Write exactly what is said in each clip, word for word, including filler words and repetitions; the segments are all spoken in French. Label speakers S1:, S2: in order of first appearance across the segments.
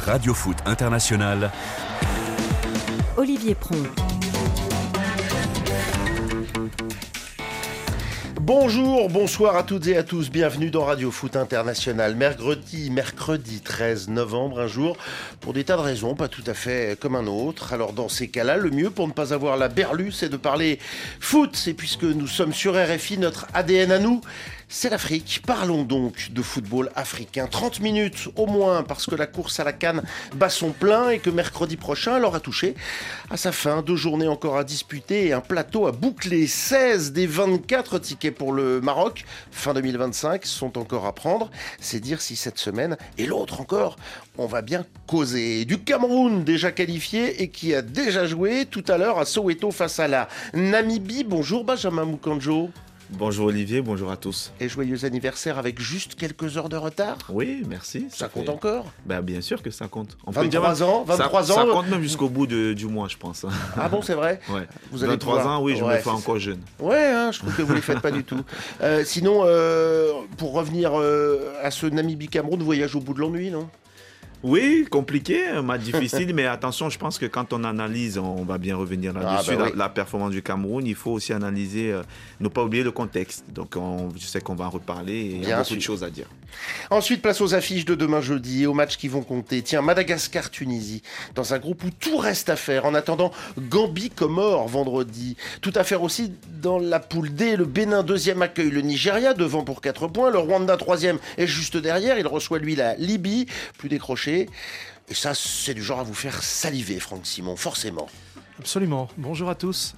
S1: Radio Foot International.
S2: Olivier Pron.
S3: Bonjour, bonsoir à toutes et à tous, bienvenue dans Radio Foot International. Mercredi, mercredi treize novembre, un jour pour des tas de raisons, pas tout à fait comme un autre. Alors dans ces cas-là, le mieux pour ne pas avoir la berlue, c'est de parler foot. Et puisque nous sommes sur R F I, notre A D N à nous, c'est l'Afrique. Parlons donc de football africain. trente minutes au moins, parce que la course à la CAN bat son plein et que mercredi prochain, elle aura touché à sa fin. Deux journées encore à disputer et un plateau à boucler. seize des vingt-quatre tickets pour le Maroc, fin deux mille vingt-cinq, sont encore à prendre. C'est dire si cette semaine, et l'autre encore, on va bien causer. Du Cameroun, déjà qualifié et qui a déjà joué tout à l'heure à Soweto face à la Namibie. Bonjour Benjamin Mukanjo.
S4: Bonjour Olivier, bonjour à tous.
S3: Et joyeux anniversaire avec juste quelques heures de retard.
S4: Oui, merci.
S3: Ça, ça compte
S4: fait...
S3: encore
S4: ben, bien sûr que ça compte.
S3: On vingt-trois peut dire, ans, vingt-trois
S4: ça,
S3: ans.
S4: Ça compte même jusqu'au bout de, du mois, je pense.
S3: Ah bon, c'est vrai.
S4: Ouais.
S3: Vous allez
S4: vingt-trois
S3: pouvoir...
S4: ans, oui, je
S3: ouais,
S4: me fais encore jeune.
S3: Ouais, hein, je trouve que vous ne les faites pas du tout. Euh, sinon, euh, pour revenir euh, à ce Namibie-Cameroun, voyage au bout de l'ennui, non ?
S4: Oui, compliqué, un match difficile, mais attention, je pense que quand on analyse, on va bien revenir là-dessus, ah bah oui. la, la performance du Cameroun, il faut aussi analyser, euh, ne pas oublier le contexte. Donc on, je sais qu'on va en reparler et il y a beaucoup sûr. de choses à dire.
S3: Ensuite, place aux affiches de demain jeudi et aux matchs qui vont compter. Tiens, Madagascar-Tunisie, dans un groupe où tout reste à faire. En attendant, Gambie-Comores vendredi. Tout à faire aussi dans la poule D. Le Bénin, deuxième, accueille le Nigeria, devant pour quatre points. Le Rwanda, troisième, est juste derrière. Il reçoit, lui, la Libye, plus décroché. Et ça, c'est du genre à vous faire saliver, Franck Simon, forcément.
S5: Absolument. Bonjour à tous.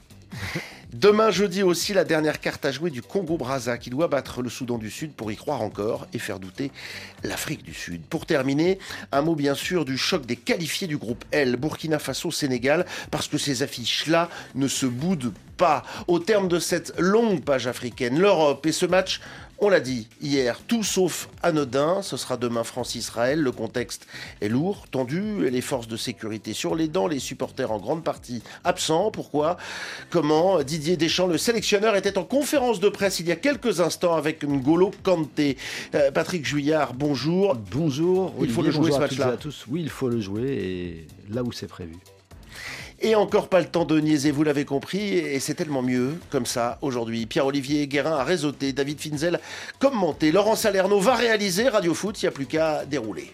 S3: Demain jeudi aussi, la dernière carte à jouer du Congo-Brazza qui doit battre le Soudan du Sud pour y croire encore et faire douter l'Afrique du Sud. Pour terminer, un mot bien sûr du choc des qualifiés du groupe L, Burkina Faso-Sénégal, parce que ces affiches-là ne se boudent pas. Au terme de cette longue page africaine, l'Europe et ce match... On l'a dit hier, tout sauf anodin, ce sera demain France-Israël, le contexte est lourd, tendu, les forces de sécurité sur les dents, les supporters en grande partie absents. Pourquoi ? Comment ? Didier Deschamps, le sélectionneur, était en conférence de presse il y a quelques instants avec N'Golo Kanté. Euh, Patrick Juillard, bonjour.
S6: Bonjour.
S3: Il faut
S6: Olivier,
S3: le jouer ce
S6: match-là.
S3: À
S6: tous. Oui, il faut le jouer et là où c'est prévu.
S3: Et encore pas le temps de niaiser, vous l'avez compris, et c'est tellement mieux comme ça aujourd'hui. Pierre-Olivier Guérin a réseauté, David Finzel commenté, Laurent Salerno va réaliser Radio Foot, il n'y a plus qu'à dérouler.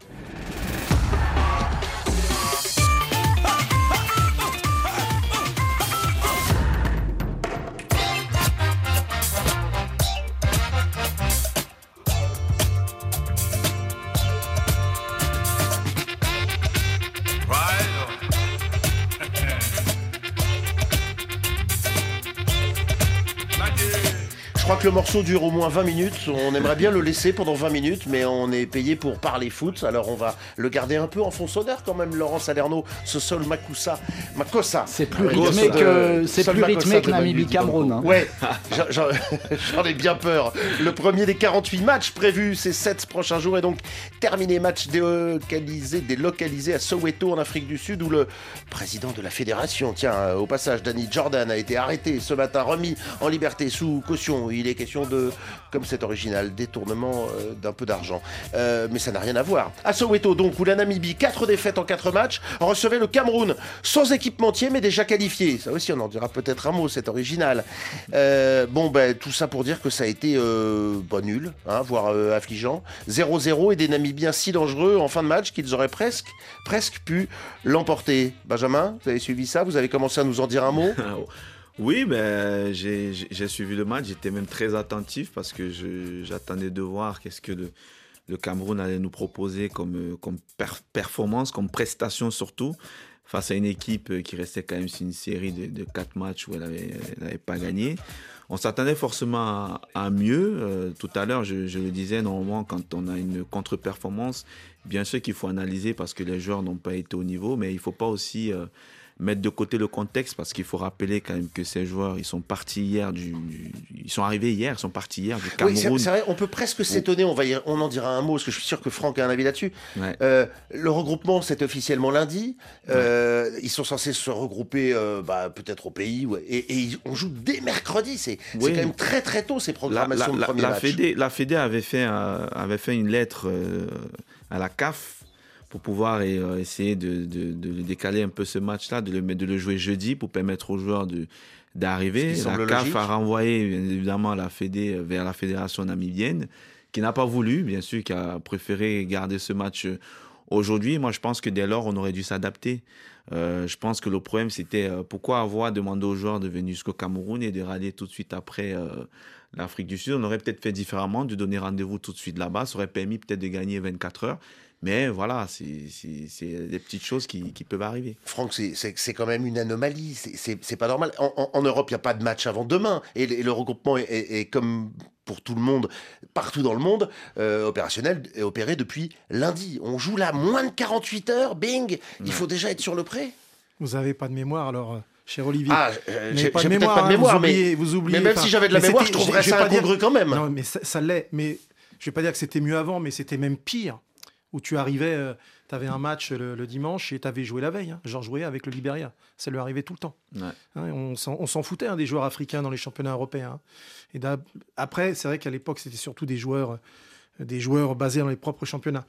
S3: Je crois que le morceau dure au moins vingt minutes. On aimerait bien le laisser pendant vingt minutes, mais on est payé pour parler foot. Alors on va le garder un peu en fond sonore quand même, Laurent Salerno, ce sol Makusa, Makossa.
S6: C'est plus rythmé que, c'est plus rythmé que Namibie-Cameroun. Hein.
S3: Ouais, j'en, j'en ai bien peur. Le premier des quarante-huit matchs prévus ces sept prochains jours est donc terminé. Match délocalisé, délocalisé à Soweto en Afrique du Sud, où le président de la fédération, tiens, au passage, Danny Jordan, a été arrêté ce matin, remis en liberté sous caution. Il est question de, comme c'est original, détournement euh, d'un peu d'argent. Euh, mais ça n'a rien à voir. À Soweto, donc, où la Namibie, quatre défaites en quatre matchs, recevait le Cameroun, sans équipementier, mais déjà qualifié. Ça aussi, on en dira peut-être un mot, c'est original. Euh, bon, ben, tout ça pour dire que ça a été euh, bah, nul, hein, voire euh, affligeant. zéro zéro et des Namibiens si dangereux en fin de match qu'ils auraient presque, presque pu l'emporter. Benjamin, vous avez suivi ça ? Vous avez commencé à nous en dire un mot ?
S4: Oui, ben, j'ai, j'ai suivi le match, j'étais même très attentif parce que je, j'attendais de voir qu'est-ce que le, le Cameroun allait nous proposer comme, comme per, performance, comme prestation surtout, face à une équipe qui restait quand même sur une série de, de quatre matchs où elle n'avait elle avait pas gagné. On s'attendait forcément à, à mieux. Euh, tout à l'heure, je, je le disais, normalement, quand on a une contre-performance, bien sûr qu'il faut analyser parce que les joueurs n'ont pas été au niveau, mais il ne faut pas aussi... Euh, mettre de côté le contexte parce qu'il faut rappeler quand même que ces joueurs ils sont partis hier du, du ils sont arrivés hier ils sont partis hier du Cameroun.
S3: Oui, c'est, c'est vrai, on peut presque s'étonner, on va y, on en dira un mot parce que je suis sûr que Franck a un avis là-dessus. Ouais. Euh, le regroupement c'est officiellement lundi. Euh, ouais. Ils sont censés se regrouper euh, bah, peut-être au pays ouais, et, et on joue dès mercredi. C'est, oui. c'est quand même très très tôt ces programmations
S4: la, la,
S3: de premier
S4: la,
S3: match.
S4: Fédé, la Fédé avait fait euh, avait fait une lettre euh, à la C A F pour pouvoir euh, essayer de, de, de décaler un peu ce match-là, de le, de le jouer jeudi pour permettre aux joueurs de, d'arriver. La C A F a renvoyé bien évidemment la Fédé vers la fédération namibienne, qui n'a pas voulu, bien sûr, qui a préféré garder ce match aujourd'hui. Moi, je pense que dès lors, on aurait dû s'adapter. Euh, je pense que le problème, c'était euh, pourquoi avoir demandé aux joueurs de venir jusqu'au Cameroun et de rallier tout de suite après euh, l'Afrique du Sud. On aurait peut-être fait différemment, de donner rendez-vous tout de suite là-bas. Ça aurait permis peut-être de gagner vingt-quatre heures. Mais voilà, c'est, c'est, c'est des petites choses qui, qui peuvent arriver.
S3: Franck, c'est, c'est, c'est quand même une anomalie. C'est, c'est, c'est pas normal. En, en, en Europe, il n'y a pas de match avant demain. Et, et le regroupement est, est, est comme pour tout le monde, partout dans le monde, euh, opérationnel et opéré depuis lundi. On joue là moins de quarante-huit heures, bing, il faut déjà être sur le prêt.
S5: Vous n'avez pas de mémoire alors, cher Olivier.
S3: Ah, euh, j'ai,
S5: pas
S3: j'ai
S5: de
S3: peut-être
S5: mémoire,
S3: pas de mémoire,
S5: hein, vous oubliez,
S3: mais,
S5: vous oubliez,
S3: mais même si j'avais de la mémoire, je trouverais ça incongru quand même.
S5: Non, mais ça, ça l'est. Mais je ne vais pas dire que c'était mieux avant, mais c'était même pire. Où tu arrivais, euh, tu avais un match le, le dimanche et tu avais joué la veille. Hein. Georges Weah avec le Libéria. Ça lui arrivait tout le temps.
S4: Ouais.
S5: Hein, on, s'en, on s'en foutait hein, des joueurs africains dans les championnats européens. Hein. Et après, c'est vrai qu'à l'époque, c'était surtout des joueurs, euh, des joueurs basés dans les propres championnats.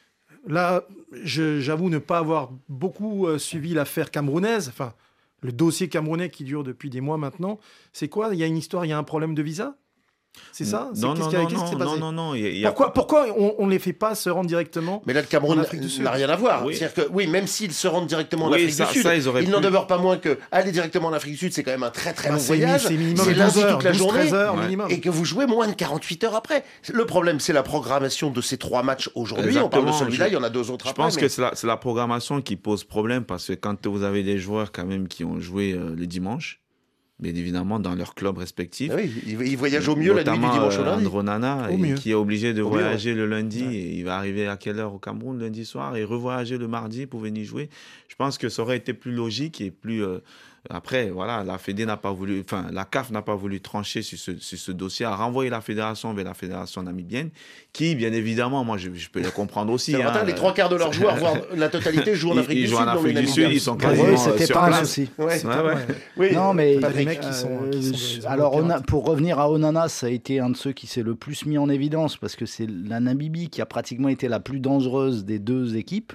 S5: Là, je, j'avoue ne pas avoir beaucoup euh, suivi l'affaire camerounaise. Enfin, le dossier camerounais qui dure depuis des mois maintenant. C'est quoi ? Il y a une histoire, il y a un problème de visa ? C'est ça ? C'est
S4: non,
S5: qu'est-ce
S4: non,
S5: qui a,
S4: non,
S5: qu'est-ce qui s'est
S4: non,
S5: passé ?
S4: non, non, non. Y a
S5: Pourquoi,
S4: pas...
S5: pourquoi on ne les fait pas se rendre directement ?
S3: Mais là, le Cameroun
S5: n'a
S3: n'a rien à voir.
S4: Oui.
S3: C'est-à-dire que, oui, même s'ils se rendent directement en
S4: oui,
S3: Afrique
S4: ça,
S3: du Sud,
S4: ça, ils
S3: il
S4: pu...
S3: n'en demeure pas moins que aller directement en Afrique du Sud, c'est quand même un très très
S5: bah,
S3: long
S5: c'est
S3: voyage.
S5: C'est minimum
S3: c'est
S5: douze heures,
S3: toute la
S5: douze,
S3: journée.
S5: treize heures
S4: ouais.
S5: minimum.
S3: Et que vous jouez moins de quarante-huit heures après. Le problème, c'est la programmation de ces trois matchs aujourd'hui. Exactement. On parle de celui-là, je, il y en a deux autres
S4: je
S3: après.
S4: Je pense
S3: mais...
S4: que c'est la, c'est la programmation qui pose problème parce que quand vous avez des joueurs quand même qui ont joué euh, le dimanche, bien évidemment dans leur club respectif.
S3: Oui, ils voyagent au mieux la nuit du dimanche au lundi.
S4: Andro Nana,
S5: au
S4: et, qui est obligé de
S3: au
S4: voyager
S3: mieux, ouais.
S4: le lundi,
S5: ouais.
S4: et il va arriver à quelle heure au Cameroun lundi soir et revoyager le mardi pour venir jouer. Je pense que ça aurait été plus logique et plus... Euh, après, voilà, la Fédé n'a pas voulu... Enfin, la C A F n'a pas voulu trancher sur ce, sur ce dossier, a renvoyé la fédération vers la fédération namibienne, qui, bien évidemment, moi, je, je peux les comprendre aussi.
S3: C'est hein,
S4: hein,
S3: les trois quarts de leurs joueurs, voire la totalité, jouent en Afrique
S4: ils,
S3: du
S4: ils
S3: Sud.
S4: Ils jouent en Afrique du Sud, ils sont quasiment
S6: oui, c'était
S4: sur
S6: pas
S4: place.
S6: un souci.
S3: Ouais.
S4: Ouais, ouais.
S3: Oui,
S6: non, mais
S5: pas des mecs qui sont,
S6: euh,
S5: qui sont des
S6: alors,
S5: Européens.
S6: on a, pour revenir à Onana, ça a été un de ceux qui s'est le plus mis en évidence parce que c'est la Namibie qui a pratiquement été la plus dangereuse des deux équipes.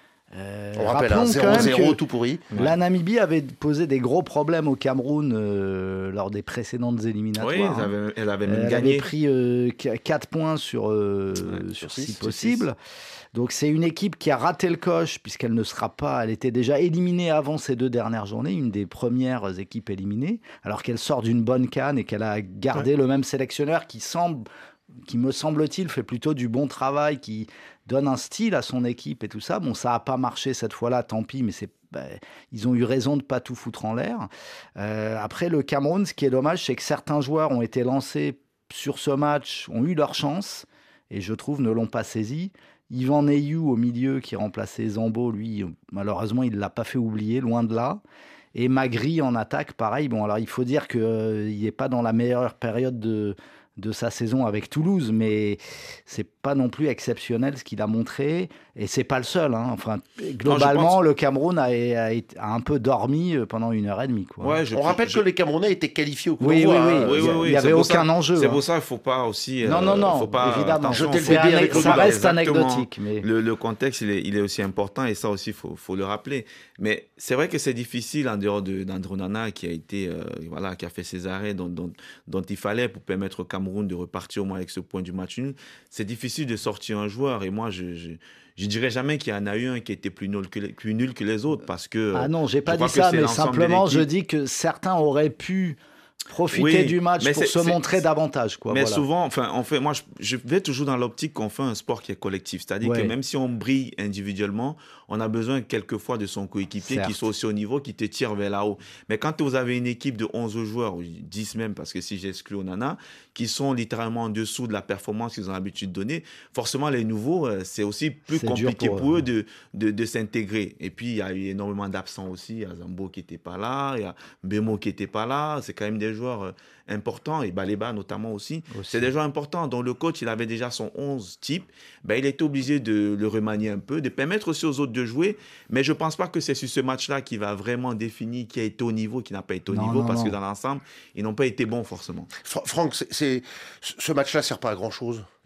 S3: Euh, on rappelle un
S6: zéro
S3: zéro tout pourri.
S6: La Namibie avait posé des gros problèmes au Cameroun euh, lors des précédentes éliminatoires.
S4: Oui, elle avait, elle avait même
S6: elle
S4: gagné.
S6: avait pris euh, quatre points sur, euh,
S4: ouais,
S6: sur
S4: six,
S6: six
S4: six,
S6: possibles.
S4: six.
S6: Donc c'est une équipe qui a raté le coche puisqu'elle ne sera pas, elle était déjà éliminée avant ces deux dernières journées, une des premières équipes éliminées, alors qu'elle sort d'une bonne CAN et qu'elle a gardé ouais. le même sélectionneur qui semble, qui me semble-t-il fait plutôt du bon travail, qui donne un style à son équipe et tout ça. Bon, ça n'a pas marché cette fois-là, tant pis, mais c'est, bah, ils ont eu raison de ne pas tout foutre en l'air. Euh, après, le Cameroun, ce qui est dommage, c'est que certains joueurs ont été lancés sur ce match, ont eu leur chance, et je trouve ne l'ont pas saisi. Yvan Neyou au milieu, qui remplaçait Zambo, lui, malheureusement, il ne l'a pas fait oublier, loin de là. Et Magri en attaque, pareil. Bon, alors il faut dire qu'il euh, n'est pas dans la meilleure période de... de sa saison avec Toulouse, mais c'est pas non plus exceptionnel ce qu'il a montré, et c'est pas le seul. Hein. Enfin, globalement, non, pense... le Cameroun a, a, a un peu dormi pendant une heure et demie. Quoi.
S3: Ouais, je, On rappelle je... que les Camerounais étaient qualifiés au coup
S6: oui,
S3: d'envoi.
S6: Oui,
S3: hein.
S6: oui, oui, oui. Il n'y avait aucun
S4: ça,
S6: enjeu.
S4: C'est
S6: hein.
S4: pour ça qu'il ne faut pas aussi...
S6: Non, non, non,
S4: faut pas,
S6: évidemment.
S3: Jeter le bébé avec
S6: ça reste anecdotique. Mais...
S4: Le, le contexte, il est, il est aussi important, et ça aussi, il faut, faut le rappeler. Mais c'est vrai que c'est difficile en dehors de, d'Andro Nana, qui a, été, euh, voilà, qui a fait ses arrêts dont, dont, dont il fallait pour permettre au Cameroun de repartir au moins avec ce point du match nul. C'est difficile de sortir un joueur, et moi, je... je Je ne dirais jamais qu'il y en a eu un qui était plus nul que les, plus nul que les autres parce que...
S6: Ah non, je n'ai pas dit ça, mais simplement je dis que certains auraient pu profiter oui, du match pour se montrer davantage. Quoi,
S4: mais
S6: voilà.
S4: souvent, enfin, on fait, moi, je, je vais toujours dans l'optique qu'on fait un sport qui est collectif. C'est-à-dire ouais. que même si on brille individuellement, on a besoin quelquefois de son coéquipier Certes. qui soit aussi au niveau, qui te tire vers là-haut. Mais quand vous avez une équipe de onze joueurs, ou dix même, parce que si j'exclus Onana, qui sont littéralement en dessous de la performance qu'ils ont l'habitude de donner, forcément, les nouveaux, c'est aussi plus c'est compliqué pour, pour eux de, de, de s'intégrer. Et puis, il y a eu énormément d'absents aussi. Il y a Zambo qui n'était pas là, il y a Mbemo qui n'était pas là. C'est quand même des joueurs importants, et Baleba notamment aussi. aussi. C'est des joueurs importants. Donc, le coach, il avait déjà son onze type. Ben, il était obligé de le remanier un peu, de permettre aussi aux autres de jouer. Mais je ne pense pas que c'est sur ce match-là qu'il va vraiment définir qui a été au niveau, qui n'a pas été au non, niveau, non, parce non. que dans l'ensemble, ils n'ont pas été bons forcément.
S3: Fra- Franck, c'est, c'est... ce match-là ne sert pas à grand-chose.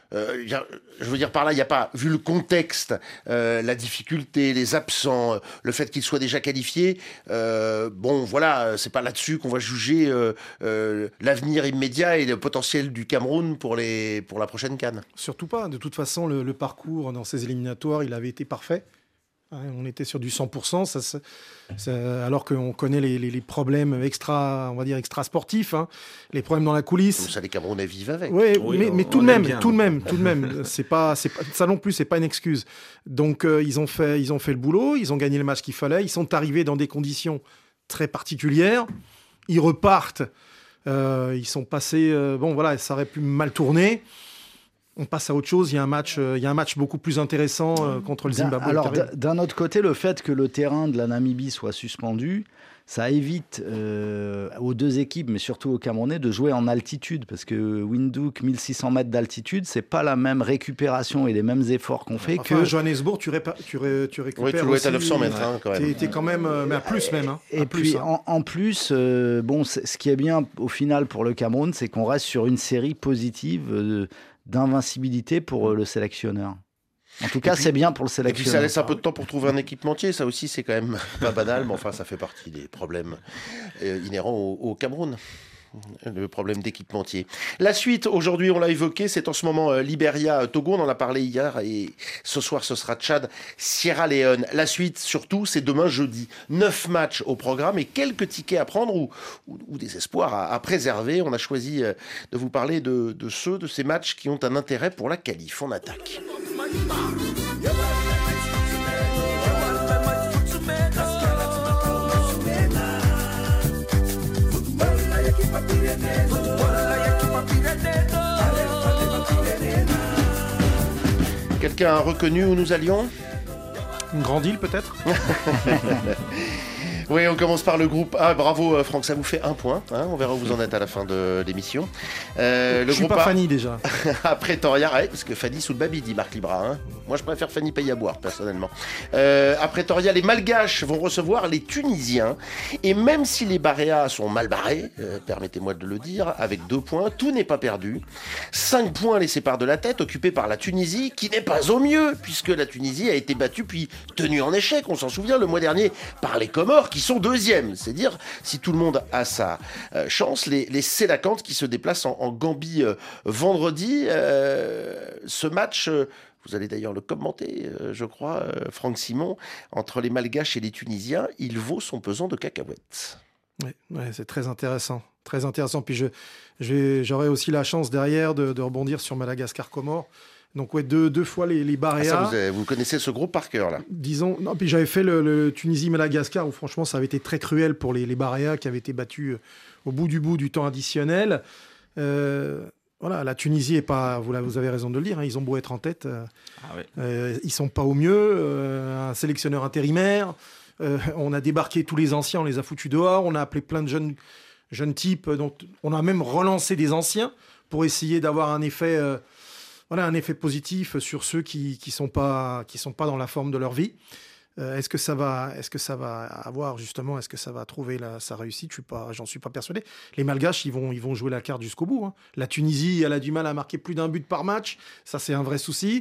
S3: Euh, je veux dire par là, il n'y a pas, vu le contexte, euh, la difficulté, les absents, le fait qu'ils soient déjà qualifiés, euh, bon voilà, c'est pas là-dessus qu'on va juger euh, euh, l'avenir immédiat et le potentiel du Cameroun pour, les, pour la prochaine CAN.
S5: Surtout pas. De toute façon, le, le parcours dans ces éliminatoires, il avait été parfait. On était sur du cent pour cent, ça, ça, ça, alors qu'on connaît les, les, les problèmes extra, on va dire extra sportifs, hein, les problèmes dans la coulisse.
S3: Comme ça, les Camerounais vivent avec.
S5: Ouais,
S4: oui,
S5: mais,
S4: on,
S5: mais tout,
S4: on
S5: de même,
S4: bien.
S5: tout de même, tout de même, c'est pas, c'est pas, ça non plus, c'est pas une excuse. Donc euh, ils ont fait, ils ont fait le boulot, ils ont gagné le match qu'il fallait, ils sont arrivés dans des conditions très particulières, ils repartent, euh, ils sont passés, euh, bon voilà, ça aurait pu mal tourner. On passe à autre chose. Il y a un match, euh, il y a un match beaucoup plus intéressant euh, contre le Zimbabwe.
S6: Alors, d'un autre côté, le fait que le terrain de la Namibie soit suspendu, ça évite euh, aux deux équipes, mais surtout aux Camerounais, de jouer en altitude. Parce que Windhoek, mille six cents mètres d'altitude, c'est pas la même récupération et les mêmes efforts qu'on fait
S5: enfin,
S6: que...
S5: Johannesburg, tu, répa... tu, ré... tu récupères.
S3: Oui, tu dois être à neuf cents mètres hein, quand même.
S5: T'es, t'es quand même, euh, mais à plus même. Hein.
S6: Et
S5: à
S6: puis,
S5: plus, hein.
S6: en, en plus, euh, bon, ce qui est bien au final pour le Cameroun, c'est qu'on reste sur une série positive euh, d'invincibilité pour euh, le sélectionneur. En tout cas,
S3: puis,
S6: c'est bien pour le
S3: Et
S6: sélectionneur.
S3: puis ça laisse un peu de temps pour trouver un équipementier. Ça aussi, c'est quand même pas banal, mais enfin, ça fait partie des problèmes euh, inhérents au, au Cameroun. Le problème d'équipementier. La suite, aujourd'hui, on l'a évoqué, c'est en ce moment euh, Libéria-Togo, on en a parlé hier, et ce soir, ce sera Tchad-Sierra Leone. La suite, surtout, c'est demain jeudi. Neuf matchs au programme et quelques tickets à prendre ou, ou, ou des espoirs à, à préserver. On a choisi euh, de vous parler de, de ceux, de ces matchs qui ont un intérêt pour la qualif. On attaque. Quelqu'un a reconnu où nous allions ?
S5: Une grande île peut-être.
S3: Oui, on commence par le groupe A. Bravo Franck, ça vous fait un point. Hein, on verra où vous en êtes à la fin de l'émission. Euh, le
S5: je suis
S3: groupe
S5: pas
S3: A,
S5: Fanny déjà.
S3: à Pretoria, ouais, parce que Fanny sous le baby, dit Marc Libra. Hein. Moi, je préfère Fanny paye à boire, personnellement. Euh, à Pretoria, les Malgaches vont recevoir les Tunisiens. Et même si les Baréas sont mal barrés, euh, permettez-moi de le dire, avec deux points, tout n'est pas perdu. Cinq points les séparent de la tête, occupée par la Tunisie, qui n'est pas au mieux, puisque la Tunisie a été battue puis tenue en échec, on s'en souvient, le mois dernier, par les Comores, qui sont deuxièmes. C'est dire si tout le monde a sa euh, chance. Les, les Sélacantes qui se déplacent en, en Gambie euh, vendredi. Euh, ce match, euh, vous allez d'ailleurs le commenter, euh, je crois, euh, Franck Simon, entre les Malgaches et les Tunisiens, il vaut son pesant de cacahuètes.
S5: Oui, ouais, c'est très intéressant. Très intéressant. Puis je, je vais, j'aurai aussi la chance derrière de, de rebondir sur Madagascar-Comores. Donc ouais, deux, deux fois les, les Baréas.
S3: Ah, ça, vous, avez, vous connaissez ce groupe par cœur là.
S5: Disons, non, puis j'avais fait le, le Tunisie-Madagascar où franchement ça avait été très cruel pour les, les Baréas qui avaient été battus au bout du bout du temps additionnel. Euh, voilà, la Tunisie est pas, vous, vous avez raison de le dire, hein, ils ont beau être en tête, euh,
S4: Ah ouais.
S5: euh, ils sont pas au mieux. Euh, un sélectionneur intérimaire, euh, on a débarqué tous les anciens, on les a foutus dehors, on a appelé plein de jeunes, jeunes types, donc on a même relancé des anciens pour essayer d'avoir un effet. Euh, Voilà, un effet positif sur ceux qui qui sont pas qui sont pas dans la forme de leur vie. Euh, est-ce que ça va est-ce que ça va avoir justement est-ce que ça va trouver la, sa réussite? Je suis pas j'en suis pas persuadé. Les Malgaches ils vont ils vont jouer la carte jusqu'au bout. Hein. La Tunisie elle a du mal à marquer plus d'un but par match. Ça c'est un vrai souci.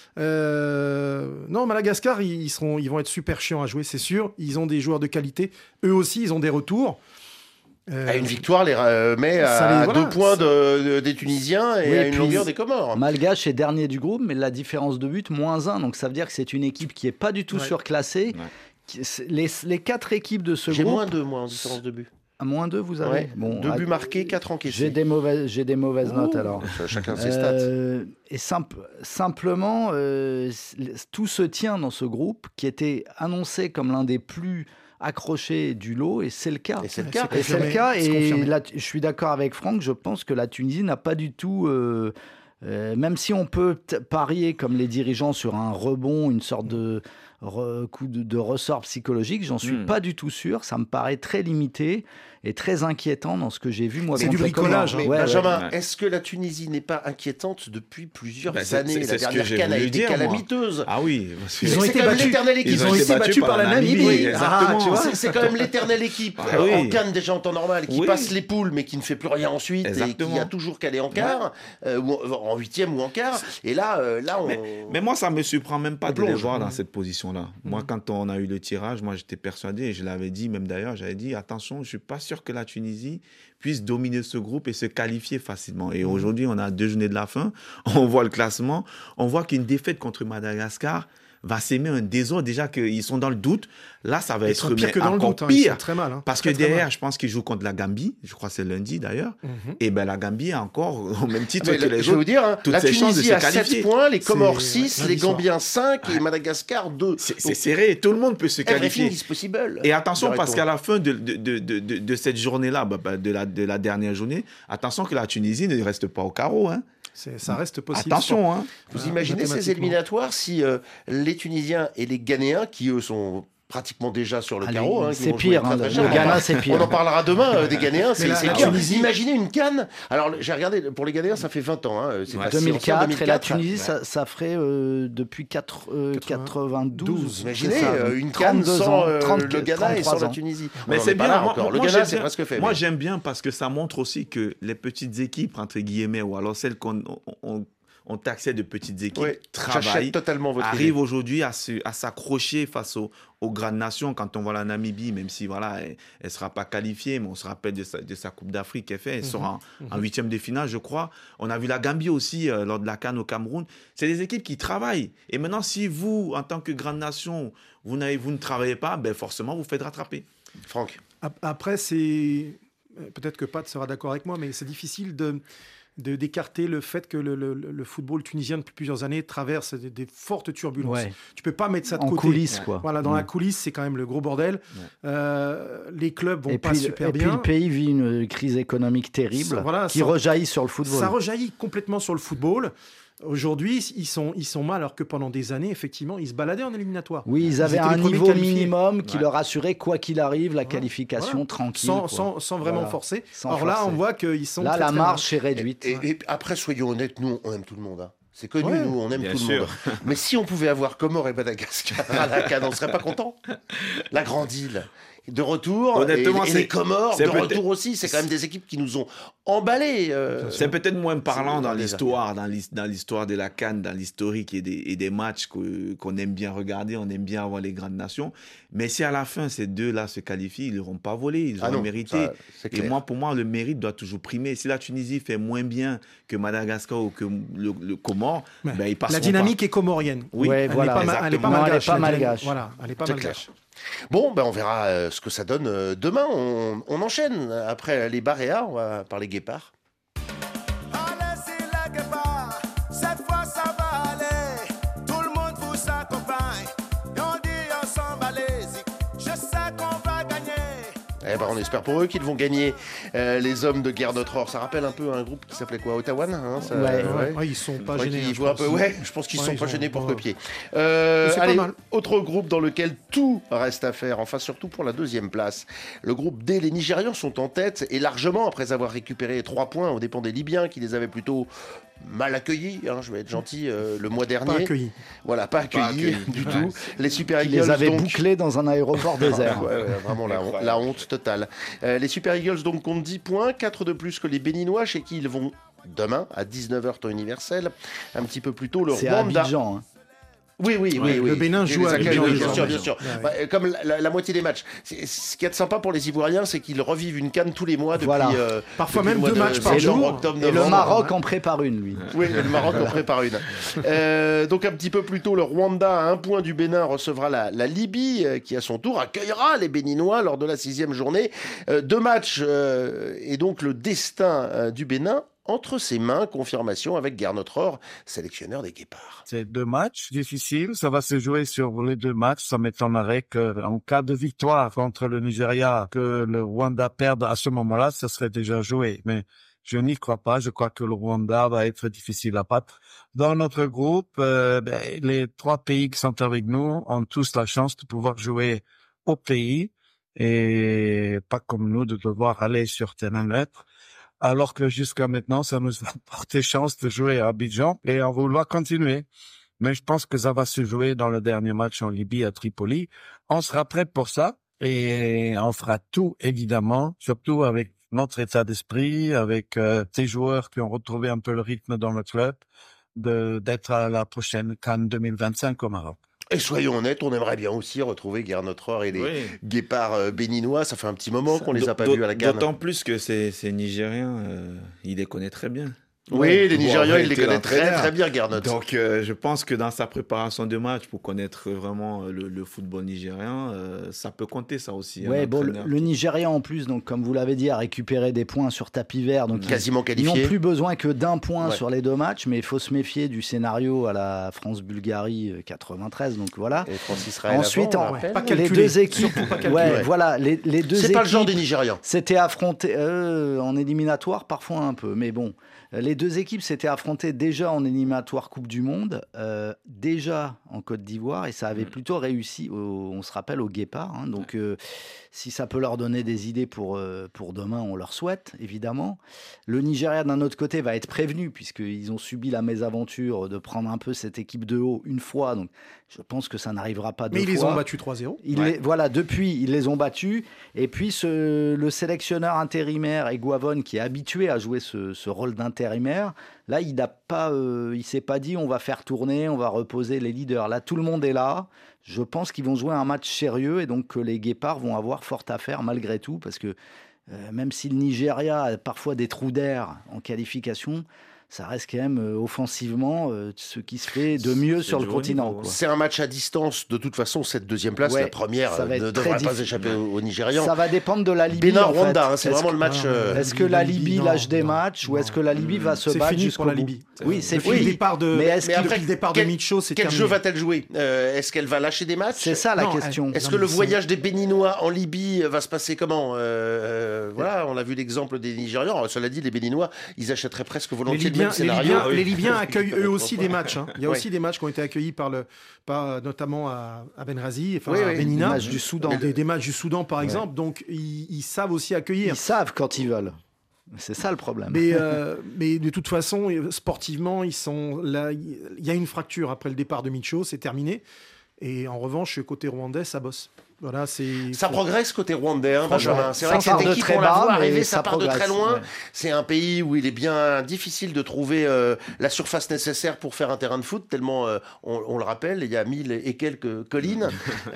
S5: Euh, non, Madagascar ils seront ils vont être super chiants à jouer c'est sûr. Ils ont des joueurs de qualité. Eux aussi ils ont des retours.
S3: Euh, à une victoire les euh, met à, les, voilà, deux points de, de, des Tunisiens et oui, à une longueur des Comores.
S6: Malgache est dernier du groupe, mais la différence de but, moins un. Donc ça veut dire que c'est une équipe qui n'est pas du tout ouais. surclassée. Ouais. Les, les quatre équipes de ce
S3: J'ai
S6: groupe...
S3: J'ai moins deux, moi, en différence de but.
S6: À moins deux, vous avez
S3: ouais.
S6: bon,
S3: Deux
S6: à...
S3: buts marqués, quatre encaissés.
S6: J'ai des mauvaises, j'ai des mauvaises
S3: Ouh,
S6: notes, alors.
S3: Chacun ses stats.
S6: Euh, et simple, simplement, euh, tout se tient dans ce groupe qui était annoncé comme l'un des plus... accroché du lot et c'est le cas.
S3: Et c'est le cas.
S6: Et c'est le cas et là, je suis d'accord avec Franck, je pense que la Tunisie n'a pas du tout, euh, euh, même si on peut t- parier comme les dirigeants sur un rebond, une sorte de re, coup de, de ressort psychologique. J'en suis
S4: Mm.
S6: pas du tout sûr. Ça me paraît très limité et très inquiétant dans ce que j'ai vu moi.
S5: C'est
S6: contre
S5: du
S6: la
S5: bricolage,
S6: Comore.
S3: Mais
S6: Ouais,
S3: Benjamin,
S4: ouais.
S3: est-ce que la Tunisie n'est pas inquiétante depuis plusieurs
S4: Ben, c'est-
S3: années?
S4: c'est-
S3: La
S4: c'est ce que
S3: dernière
S4: j'ai
S3: CAN a
S4: voulu
S3: été
S4: dire, moi.
S3: calamiteuse.
S4: Ah oui, parce que-
S5: Ils ont
S3: C'est
S5: été
S3: quand même
S5: battus.
S3: l'éternelle équipe.
S5: Ils ont été battus par la Namibie.
S4: Oui,
S5: Ah,
S4: exactement.
S5: tu vois.
S3: C'est c'est quand même l'éternelle équipe
S4: Ah
S3: euh,
S4: oui.
S3: en CAN déjà en temps normal qui
S4: Oui.
S3: passe les poules mais qui ne fait plus rien ensuite
S4: Exactement.
S3: et qui a toujours calé en quart euh, ou en- en huitième ou en quart. Et là, euh, là on.
S4: Mais, mais moi, ça me surprend même pas
S3: On
S4: de les
S3: plonge.
S4: voir dans
S5: Mhm.
S4: cette position-là. Moi, quand on a eu le tirage, moi, j'étais persuadé, et je l'avais dit même d'ailleurs, j'avais dit, attention, je suis pas sûr que la Tunisie puisse dominer ce groupe et se qualifier facilement. Et aujourd'hui, on a deux journées de la fin, on voit le classement, on voit qu'une défaite contre Madagascar va s'aimer un désordre. Déjà qu'ils sont dans le doute, là, ça va
S5: Ils
S4: être
S5: sont pires
S4: mais
S5: que dans le
S4: encore
S5: doute. hein. Ils
S4: pire.
S5: sont très mal. hein.
S4: Parce
S5: Très,
S4: que
S5: très
S4: derrière,
S5: mal.
S4: je pense qu'ils jouent contre la Gambie, je crois que c'est lundi d'ailleurs,
S5: Mhm.
S4: et ben la Gambie est encore au même titre
S3: Mais
S4: que
S3: le-
S4: les
S3: je vais vous
S4: autres.
S3: dire, hein,
S4: toutes
S3: la
S4: ses chances de
S3: Tunisie
S4: se
S3: a sept
S4: qualifier.
S3: points, les Comores
S5: C'est-
S3: six,
S5: ouais,
S3: les
S5: lundi soir.
S3: Gambiens cinq et
S4: Ouais.
S3: Madagascar deux.
S4: C'est c'est serré, tout le monde peut se qualifier.
S3: Everything is possible.
S4: Et attention, parce
S3: dirait-on.
S4: qu'à la fin de, de, de, de, de- de cette journée-là, bah, bah, de, la, de la dernière journée, attention que la Tunisie ne reste pas au carreau. Hein.
S5: C'est- Ça reste possible.
S4: Attention. Hein.
S3: Vous
S5: Voilà,
S3: imaginez ces
S5: mathématiquement.
S3: éliminatoires si euh, les Tunisiens et les Ghanéens, qui eux sont pratiquement déjà sur le
S6: Allez,
S3: carreau, hein, qui
S6: c'est
S3: vont jouer
S6: pire.
S3: très,
S6: hein,
S3: très
S6: le
S3: cher.
S6: le
S3: On en
S6: Ghana,
S3: parle-
S6: c'est pire.
S3: On en parlera demain euh, des Ghanéens, c'est
S5: la-
S3: c'est
S5: la
S3: pire.
S5: Tunisie-
S3: Imaginez une canne. Alors j'ai regardé, pour les Ghanéens, ça fait vingt ans. Hein, c'est
S4: Ouais.
S3: pas si
S6: deux mille quatre
S3: ancien,
S6: et la
S3: deux mille quatre.
S6: Tunisie, ça, ça ferait euh, depuis quatre- euh, quatre-vingt-douze.
S3: Imaginez
S6: c'est ça,
S3: euh, une canne
S6: trente-deux
S3: sans
S6: ans,
S3: euh,
S6: trente,
S3: le Ghana et sans
S6: trente-trois
S3: la
S6: ans.
S3: Tunisie.
S4: Mais
S3: On en
S4: c'est
S3: est pas
S4: bien.
S3: là
S4: Moi,
S3: encore. Le
S4: moi,
S3: Ghana,
S4: j'aime
S3: c'est
S4: bien-
S3: presque fait.
S4: Moi,
S3: mais-
S4: j'aime bien parce que ça montre aussi que les petites équipes, entre guillemets, ou alors celles qu'on on, on, on taxait de petites équipes,
S3: Ouais,
S4: travaillent,
S3: j'achète totalement votre idée.
S4: arrivent aujourd'hui à se- à s'accrocher face aux, aux grandes nations. Quand on voit la Namibie, même si voilà, elle ne sera pas qualifiée, mais on se rappelle de sa, de sa Coupe d'Afrique qu'elle fait. Elle sera en, en huitième de finale, je crois. On a vu la Gambie aussi euh, lors de la CAN au Cameroun. C'est des équipes qui travaillent. Et maintenant, si vous, en tant que grande nation, vous, n'avez- vous ne travaillez pas, ben forcément, vous faites rattraper.
S3: Franck.
S5: Ap- Après, c'est euh, peut-être que Pat sera d'accord avec moi, mais c'est difficile de de- d'écarter le fait que le, le- le football tunisien depuis plusieurs années traverse des, des fortes turbulences.
S6: Ouais.
S5: Tu peux pas mettre ça de
S6: En
S5: côté.
S6: coulisses,
S4: Ouais.
S6: quoi.
S5: Voilà, dans
S6: Mm.
S5: la coulisse, c'est quand même le gros bordel.
S4: Ouais.
S5: Euh, les clubs vont
S6: Et,
S5: pas
S6: puis,
S5: super
S6: et puis
S5: bien.
S6: le pays vit une crise économique terrible
S5: Ça, voilà,
S6: qui
S5: ça-
S6: rejaillit sur le football.
S5: Ça rejaillit complètement sur le football. Aujourd'hui, ils sont, ils sont mal, alors que pendant des années, effectivement, ils se baladaient en éliminatoire.
S6: Oui, ils avaient
S5: étaient
S6: un
S5: les premiers
S6: niveau
S5: qualifiés.
S6: minimum qui
S4: Ouais.
S6: leur assurait, quoi qu'il arrive, la
S5: Voilà.
S6: qualification
S5: Voilà.
S6: tranquille.
S5: Sans,
S6: quoi.
S5: sans, sans vraiment
S6: Voilà.
S5: forcer.
S6: Sans
S5: Alors là,
S6: forcer.
S5: on voit qu'ils sont
S6: Là,
S5: très,
S6: la
S5: très
S6: marche est
S3: Et,
S6: réduite.
S3: et- et après, soyons honnêtes, nous, on aime tout le monde. hein. C'est connu,
S5: Ouais.
S3: nous, on aime
S4: Bien
S3: tout
S4: sûr.
S3: le monde. Mais si on pouvait avoir Comores et Madagascar à la CAN, on ne serait pas content. La grande île. De retour,
S4: Honnêtement,
S3: et, et
S4: c'est-
S3: les Comores,
S4: c'est
S3: de
S4: peut-être-
S3: retour aussi. C'est quand même des équipes qui nous ont emballés. euh,
S4: C'est peut-être moins parlant
S3: C'est
S4: dans
S3: dans les
S4: l'histoire, dans l'his- dans l'histoire de la CAN, dans l'historique et des, et des matchs que- qu'on aime bien regarder, on aime bien avoir les grandes nations. Mais si à la fin, ces deux-là se qualifient, ils n'auront pas volé, ils
S3: Ah
S4: auront
S3: non,
S4: mérité.
S3: ça, c'est
S4: Et
S3: clair.
S4: moi, pour moi, le mérite doit toujours primer. Si la Tunisie fait moins bien que Madagascar ou que le, le Comore,
S5: Ouais.
S4: ben, ils passeront
S5: La dynamique est comorienne.
S4: pas. Oui,
S6: Ouais,
S5: Elle
S6: voilà.
S5: n'est pas, ma- elle est pas
S6: exactement.
S5: malgache.
S6: Non, elle est pas
S5: la dynamique.
S6: malgache.
S5: Voilà, elle est pas
S3: C'est
S5: malgache.
S3: Bon, ben on verra euh, ce que ça donne euh, demain. On, on enchaîne. Après les Baréas, on va parler guépards.
S7: Allez, c'est la guépard. Cette fois, ça va aller. Tout le monde vous accompagne. Et on dit ensemble, allez-y. Je sais qu'on va gagner.
S3: Eh ben, on espère pour eux qu'ils vont gagner euh, les hommes de Guerre Notre Or. Ça rappelle un peu un groupe qui s'appelait quoi, Ottawa, hein, ça,
S6: Ouais.
S5: Ouais, ouais, ils sont pas
S3: Ouais,
S5: gênés.
S3: qui
S5: hein, je
S3: jouent un peu,
S5: pense.
S3: ouais, je pense qu'ils
S5: Ouais,
S3: sont
S5: ils
S3: pas
S5: ont-
S3: gênés pour
S5: ouais.
S3: copier. Euh,
S5: C'est pas
S3: allez,
S5: mal.
S3: autre groupe dans lequel tout reste à faire, enfin surtout pour la deuxième place. Le groupe D, les Nigérians sont en tête et largement après avoir récupéré trois points aux dépens des Libyens qui les avaient plutôt mal accueillis, hein, je vais être gentil, euh, le mois dernier.
S5: Pas accueillis.
S3: Voilà, pas accueillis,
S4: accueillis.
S3: du
S4: Ouais.
S3: tout. Les Super
S6: Ils
S3: Eagles
S6: les avaient
S3: donc,
S6: bouclés dans un aéroport désert.
S3: Ouais, ouais, vraiment la, honte, la honte totale. Euh, les Super Eagles donc comptent dix points, quatre de plus que les Béninois chez qui ils vont demain à dix-neuf heures temps universel. Un petit peu plus tôt, le
S6: C'est à
S3: Rwanda.
S6: Abidjan. hein.
S3: Oui, oui, oui.
S5: Ouais,
S3: oui.
S5: le Bénin
S3: Les
S5: joue à
S3: accueils,
S5: Abidjan,
S3: oui,
S5: les
S3: bien
S5: gens,
S3: sûr,
S5: les
S3: bien
S5: gens.
S3: sûr.
S5: Ouais, ouais.
S3: Bah, euh, comme la, la- la moitié des matchs. C'est- Ce qui est sympa pour les Ivoiriens, c'est qu'ils revivent une canne tous les mois depuis.
S6: Voilà.
S3: euh,
S5: Parfois
S3: depuis
S5: même
S3: le mois
S5: deux
S3: de
S5: matchs par
S3: septembre,
S5: jour.
S3: octobre,
S6: Et le
S3: novembre.
S6: Maroc en prépare une, lui.
S3: Oui, le Maroc en prépare une. Euh, donc un petit peu plus tôt, le Rwanda, à un point du Bénin, recevra la, la Libye, euh, qui à son tour accueillera les Béninois lors de la sixième journée. Euh, deux matchs euh, et donc le destin euh, du Bénin entre ses mains. Confirmation avec Guerre Notre Or, sélectionneur des Guépards.
S8: C'est deux matchs difficiles. Ça va se jouer sur les deux matchs. Ça m'étonnerait qu'en cas de victoire contre le Nigeria, que le Rwanda perde à ce moment-là, ça serait déjà joué. Mais Je n'y crois pas. Je crois que le Rwanda va être difficile à battre. Dans notre groupe, euh, ben, les trois pays qui sont avec nous ont tous la chance de pouvoir jouer au pays et pas comme nous de devoir aller sur terrain neutre. Alors que jusqu'à maintenant, ça nous a porté chance de jouer à Abidjan et on vouloir continuer. Mais je pense que ça va se jouer dans le dernier match en Libye à Tripoli. On sera prêt pour ça et on fera tout, évidemment, surtout avec notre état d'esprit, avec euh, ces joueurs qui ont retrouvé un peu le rythme dans le club, de, d'être à la prochaine CAN deux mille vingt-cinq au Maroc.
S3: Et soyons honnêtes, on aimerait bien aussi retrouver Gernot Rohr et les
S4: Oui.
S3: guépards euh, béninois. Ça fait un petit moment qu'on les a pas
S4: D'aut-
S3: vus à la CAN.
S4: D'autant plus que ces, ces Nigériens, euh, il les connaît très bien.
S3: Oui, les
S4: Pour
S3: Nigérians,
S4: avoir
S3: ils les
S4: été
S3: connaissent très
S4: l'entraîneur.
S3: très bien, Gernot.
S4: Donc, euh, je pense que dans sa préparation de match, pour connaître vraiment le, le football nigérien, euh, ça peut compter ça aussi.
S6: Ouais,
S4: un
S6: bon, le,
S4: entraîneur
S6: le
S4: qui-
S6: Nigeria en plus, donc comme vous l'avez dit, a récupéré des points sur tapis vert. Donc
S3: Quasiment
S6: ils, ils
S3: qualifié.
S6: n'ont plus besoin que d'un point
S3: Ouais.
S6: sur les deux matchs, mais il faut se méfier du scénario à la France-Bulgarie euh, quatre-vingt-treize. Donc voilà.
S3: Et France-Israël
S6: Ensuite,
S3: avant, on
S6: en-
S3: rappelle.
S5: pas
S6: les
S5: calculé,
S6: deux équipes,
S5: surtout pas calculé.
S6: ouais,
S3: Ouais.
S6: voilà, les, les deux
S3: C'est
S6: équipes
S3: pas le genre des Nigérians.
S6: s'étaient affrontées euh, en éliminatoire, parfois un peu, mais bon. Les deux équipes s'étaient affrontées déjà en éliminatoire Coupe du Monde, euh, déjà en Côte d'Ivoire, et ça avait plutôt réussi, au- on se rappelle, au Guépard. Hein, donc, euh, si ça peut leur donner des idées pour, euh, pour demain, on leur souhaite, évidemment. Le Nigeria, d'un autre côté, va être prévenu, puisqu'ils ont subi la mésaventure de prendre un peu cette équipe de haut une fois. Donc, je pense que ça n'arrivera pas deux
S5: Mais
S6: fois.
S5: ils les ont battus trois zéro.
S6: Ils les- voilà, depuis, ils les ont battus. Et puis, ce- le sélectionneur intérimaire, Eguavon, qui est habitué à jouer ce, ce rôle d'intérimaire, là, il n'a pas, euh, il s'est pas dit on va faire tourner, on va reposer les leaders. Là, tout le monde est là. Je pense qu'ils vont jouer un match sérieux et donc que les Guépards vont avoir fort à faire malgré tout, parce que euh, même si le Nigeria a parfois des trous d'air en qualification, ça reste quand même euh, offensivement euh, ce qui se fait de mieux
S4: C'est
S6: sur
S4: du
S6: le
S4: haut
S6: continent.
S4: niveau,
S6: quoi.
S3: C'est un match à distance. De toute façon, cette deuxième place,
S6: Ouais,
S3: la première,
S6: ça va
S3: ne
S6: être
S3: devrait
S6: très
S3: pas
S6: difficile.
S3: échapper aux, aux Nigérians.
S6: Ça va dépendre de la Libye. en fait.
S3: Bénin-Rwanda, hein, c'est
S6: Est-ce
S3: vraiment
S6: que-
S3: le match.
S5: Non, non,
S3: euh,
S6: Est-ce que la Libye
S5: Non,
S6: lâche des
S5: non,
S6: matchs ou
S5: non.
S6: est-ce que la Libye va se
S5: C'est
S6: battre
S5: fini
S6: jusqu'au
S5: pour la
S6: bout
S5: Libye.
S6: Oui, c'est
S5: Depuis le
S6: fini.
S5: départ de,
S6: Mais est-ce
S5: depuis
S6: qu'il-
S5: le départ de
S3: quel-
S5: Micho, c'est
S3: Quel
S5: terminé.
S3: jeu va-t-elle jouer Euh, Est-ce qu'elle va lâcher des matchs
S6: C'est ça la
S5: Non,
S6: question.
S3: Est-ce
S5: Non,
S3: que
S5: mais
S3: le
S5: c'est-
S3: voyage des Béninois en Libye va se passer comment Euh, Voilà, on a vu l'exemple des Nigérians. Alors, cela dit, les Béninois, ils achèteraient presque
S5: Les
S3: volontiers le
S5: Libyens,
S3: même
S5: les,
S3: scénario.
S5: Libyens,
S4: Ah oui.
S5: les Libyens accueillent eux aussi des matchs. hein. Il y a
S3: Ouais.
S5: aussi des matchs qui ont été accueillis par le, par, notamment à, à Benghazi, enfin
S3: Oui,
S5: à
S3: oui.
S6: Des
S5: Benina.
S6: matchs du Soudan.
S5: Des, des matchs du Soudan, par exemple. Donc, ils, ils savent aussi accueillir.
S6: Ils savent quand ils veulent. C'est ça le problème.
S5: Mais, euh, mais de toute façon, sportivement, ils sont là. Il y a une fracture après le départ de Micho, c'est terminé. Et en revanche, côté rwandais, ça bosse. Voilà, c'est.
S3: Ça
S5: faut-
S3: progresse côté rwandais, hein,
S5: Franchement,
S3: Benjamin. C'est
S6: ça
S3: vrai que
S6: part
S3: cette
S6: de
S3: équipe,
S6: très
S3: on la
S6: bas,
S3: voit
S6: mais
S3: arriver, ça
S6: ça
S3: part de très
S6: progresse,
S3: loin.
S6: ouais.
S3: C'est un pays où il est bien difficile de trouver euh, la surface nécessaire pour faire un terrain de foot, tellement, euh, on, on le rappelle, il y a mille et quelques collines.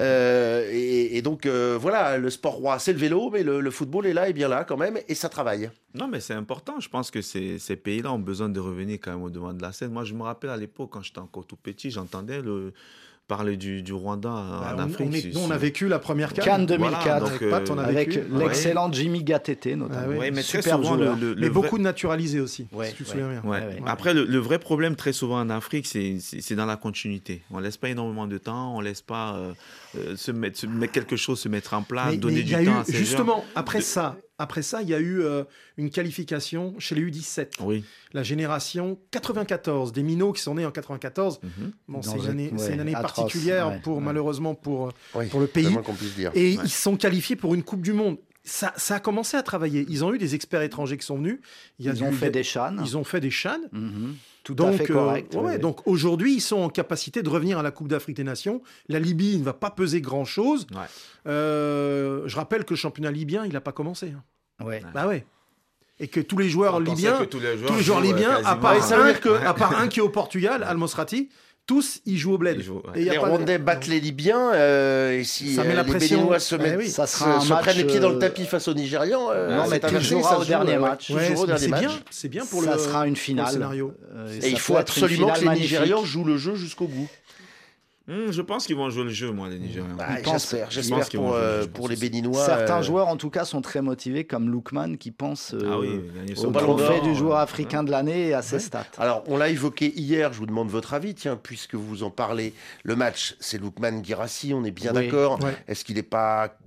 S3: Euh, et, et donc, euh, voilà, le sport roi, c'est le vélo, mais le, le football est là et bien là quand même, et ça travaille.
S4: Non, mais c'est important. Je pense que ces, ces pays-là ont besoin de revenir quand même au devant de la scène. Moi, je me rappelle à l'époque, quand j'étais encore tout petit, j'entendais le, parler du, du Rwanda
S5: Bah,
S4: en
S5: on,
S4: Afrique.
S5: on est-
S4: C'est-
S5: nous, on a vécu la première CAN.
S6: Cannes deux mille quatre,
S4: Voilà, donc,
S5: Avec Pat, on a
S6: avec
S5: vécu.
S6: l'excellent Jimmy Gatete notamment.
S5: Ah ouais.
S4: Ouais, mais très
S6: Super
S4: souvent, le,
S6: joueur.
S4: le- le
S5: Mais
S4: vrai-
S5: beaucoup de naturalisés aussi,
S6: Ouais,
S5: si tu te
S6: ouais.
S5: souviens bien.
S4: Ouais.
S6: Ouais, ouais.
S4: Après, le, le vrai problème très souvent en Afrique, c'est, c'est, c'est dans la continuité. On laisse pas énormément de temps, on laisse pas euh, euh, se mettre, se mettre quelque chose se mettre en place,
S5: Mais-
S4: donner
S5: mais il
S4: du
S5: y a
S4: temps
S5: eu,
S4: à ces
S5: justement, après
S4: de-
S5: ça, après ça, il y a eu euh, une qualification chez les U dix-sept.
S4: gens. Oui.
S5: La génération quatre-vingt-quatorze, des minots qui sont nés en quatre-vingt-quatorze.
S4: Mhm.
S5: Bon,
S6: Dans
S5: c'est une
S6: un-
S5: année,
S6: ouais,
S5: c'est une année
S6: atroce,
S5: particulière,
S6: ouais,
S5: pour,
S6: ouais.
S5: malheureusement, pour,
S3: Oui,
S5: pour le
S3: c'est
S5: pays.
S3: le moins qu'on puisse dire.
S5: Et
S4: Ouais.
S5: ils se sont qualifiés pour une Coupe du Monde. Ça, ça a commencé à travailler. Ils ont eu des experts étrangers qui sont venus. Il y a
S6: Ils
S5: du-
S6: ont fait des chans.
S5: Ils ont fait des chans.
S6: Mhm. Tout
S5: donc,
S6: à fait
S5: euh,
S6: correct.
S5: ouais,
S6: oui, oui.
S5: donc aujourd'hui, ils sont en capacité de revenir à la Coupe d'Afrique des Nations. La Libye ne va pas peser grand-chose.
S4: Ouais.
S5: Euh, je rappelle que le championnat libyen, il n'a pas commencé. hein.
S6: Ouais.
S5: Bah ouais. Et que tous les joueurs
S4: On pensait
S5: libyens,
S4: que tous les joueurs
S5: tous les joueurs
S4: jouent, euh,
S5: libyens, à
S4: quasiment,
S5: part,
S3: Ouais, ça veut
S5: un,
S3: dire que-
S5: à part un qui est au Portugal, Al Mosrati, tous ils jouent au bled.
S4: Ils jouent, ouais.
S5: Et il y a
S3: Les
S5: pas de-
S3: Rwandais battent les Libyens, euh, et si
S5: Ça met
S3: euh,
S5: la
S3: les
S5: pression.
S3: Béninois se,
S5: Eh
S3: mettent,
S5: oui.
S6: Ça
S3: se,
S6: sera un
S3: se
S6: match,
S3: prennent les pieds dans le
S6: euh,
S3: tapis face aux Nigérians, euh,
S6: Non, mais
S3: c'est
S6: tu
S3: inversé,
S6: joueras
S3: ça
S6: au
S3: se
S6: dernier
S3: joue, ouais.
S6: match.
S3: Tu
S5: Ouais,
S3: joueras au
S5: mais
S3: dernier
S5: c'est
S3: match.
S5: bien, c'est bien pour
S6: ça
S5: le,
S6: sera une
S5: pour le
S6: finale.
S5: scénario.
S6: Euh,
S3: Et
S6: ça
S3: il
S6: peut
S3: faut
S6: être une
S3: absolument que
S6: finale
S3: les
S6: magnifique.
S3: Nigérians jouent le jeu jusqu'au bout.
S4: Hum, je pense qu'ils vont jouer le jeu, moi, les Nigériens.
S3: Bah,
S6: Ils pensent-
S3: j'espère,
S4: je
S3: j'espère
S4: pense qu'ils
S3: pour,
S4: vont jouer,
S3: euh,
S4: je
S3: pour
S4: pense
S3: les
S4: aussi.
S3: Béninois.
S6: Certains
S3: euh,
S6: joueurs, en tout cas, sont très motivés, comme Lookman, qui pense euh,
S4: Ah oui, gagner
S6: au
S4: son
S3: Ballon
S6: trophée
S3: d'Or,
S6: du joueur
S4: euh,
S6: africain de l'année et à ses stats.
S3: Alors, on l'a évoqué hier, je vous demande votre avis, tiens, puisque vous en parlez. Le match, c'est Lookman Guirassy, on est bien
S6: Oui.
S3: d'accord.
S5: Ouais.
S3: Est-ce qu'il n'est pas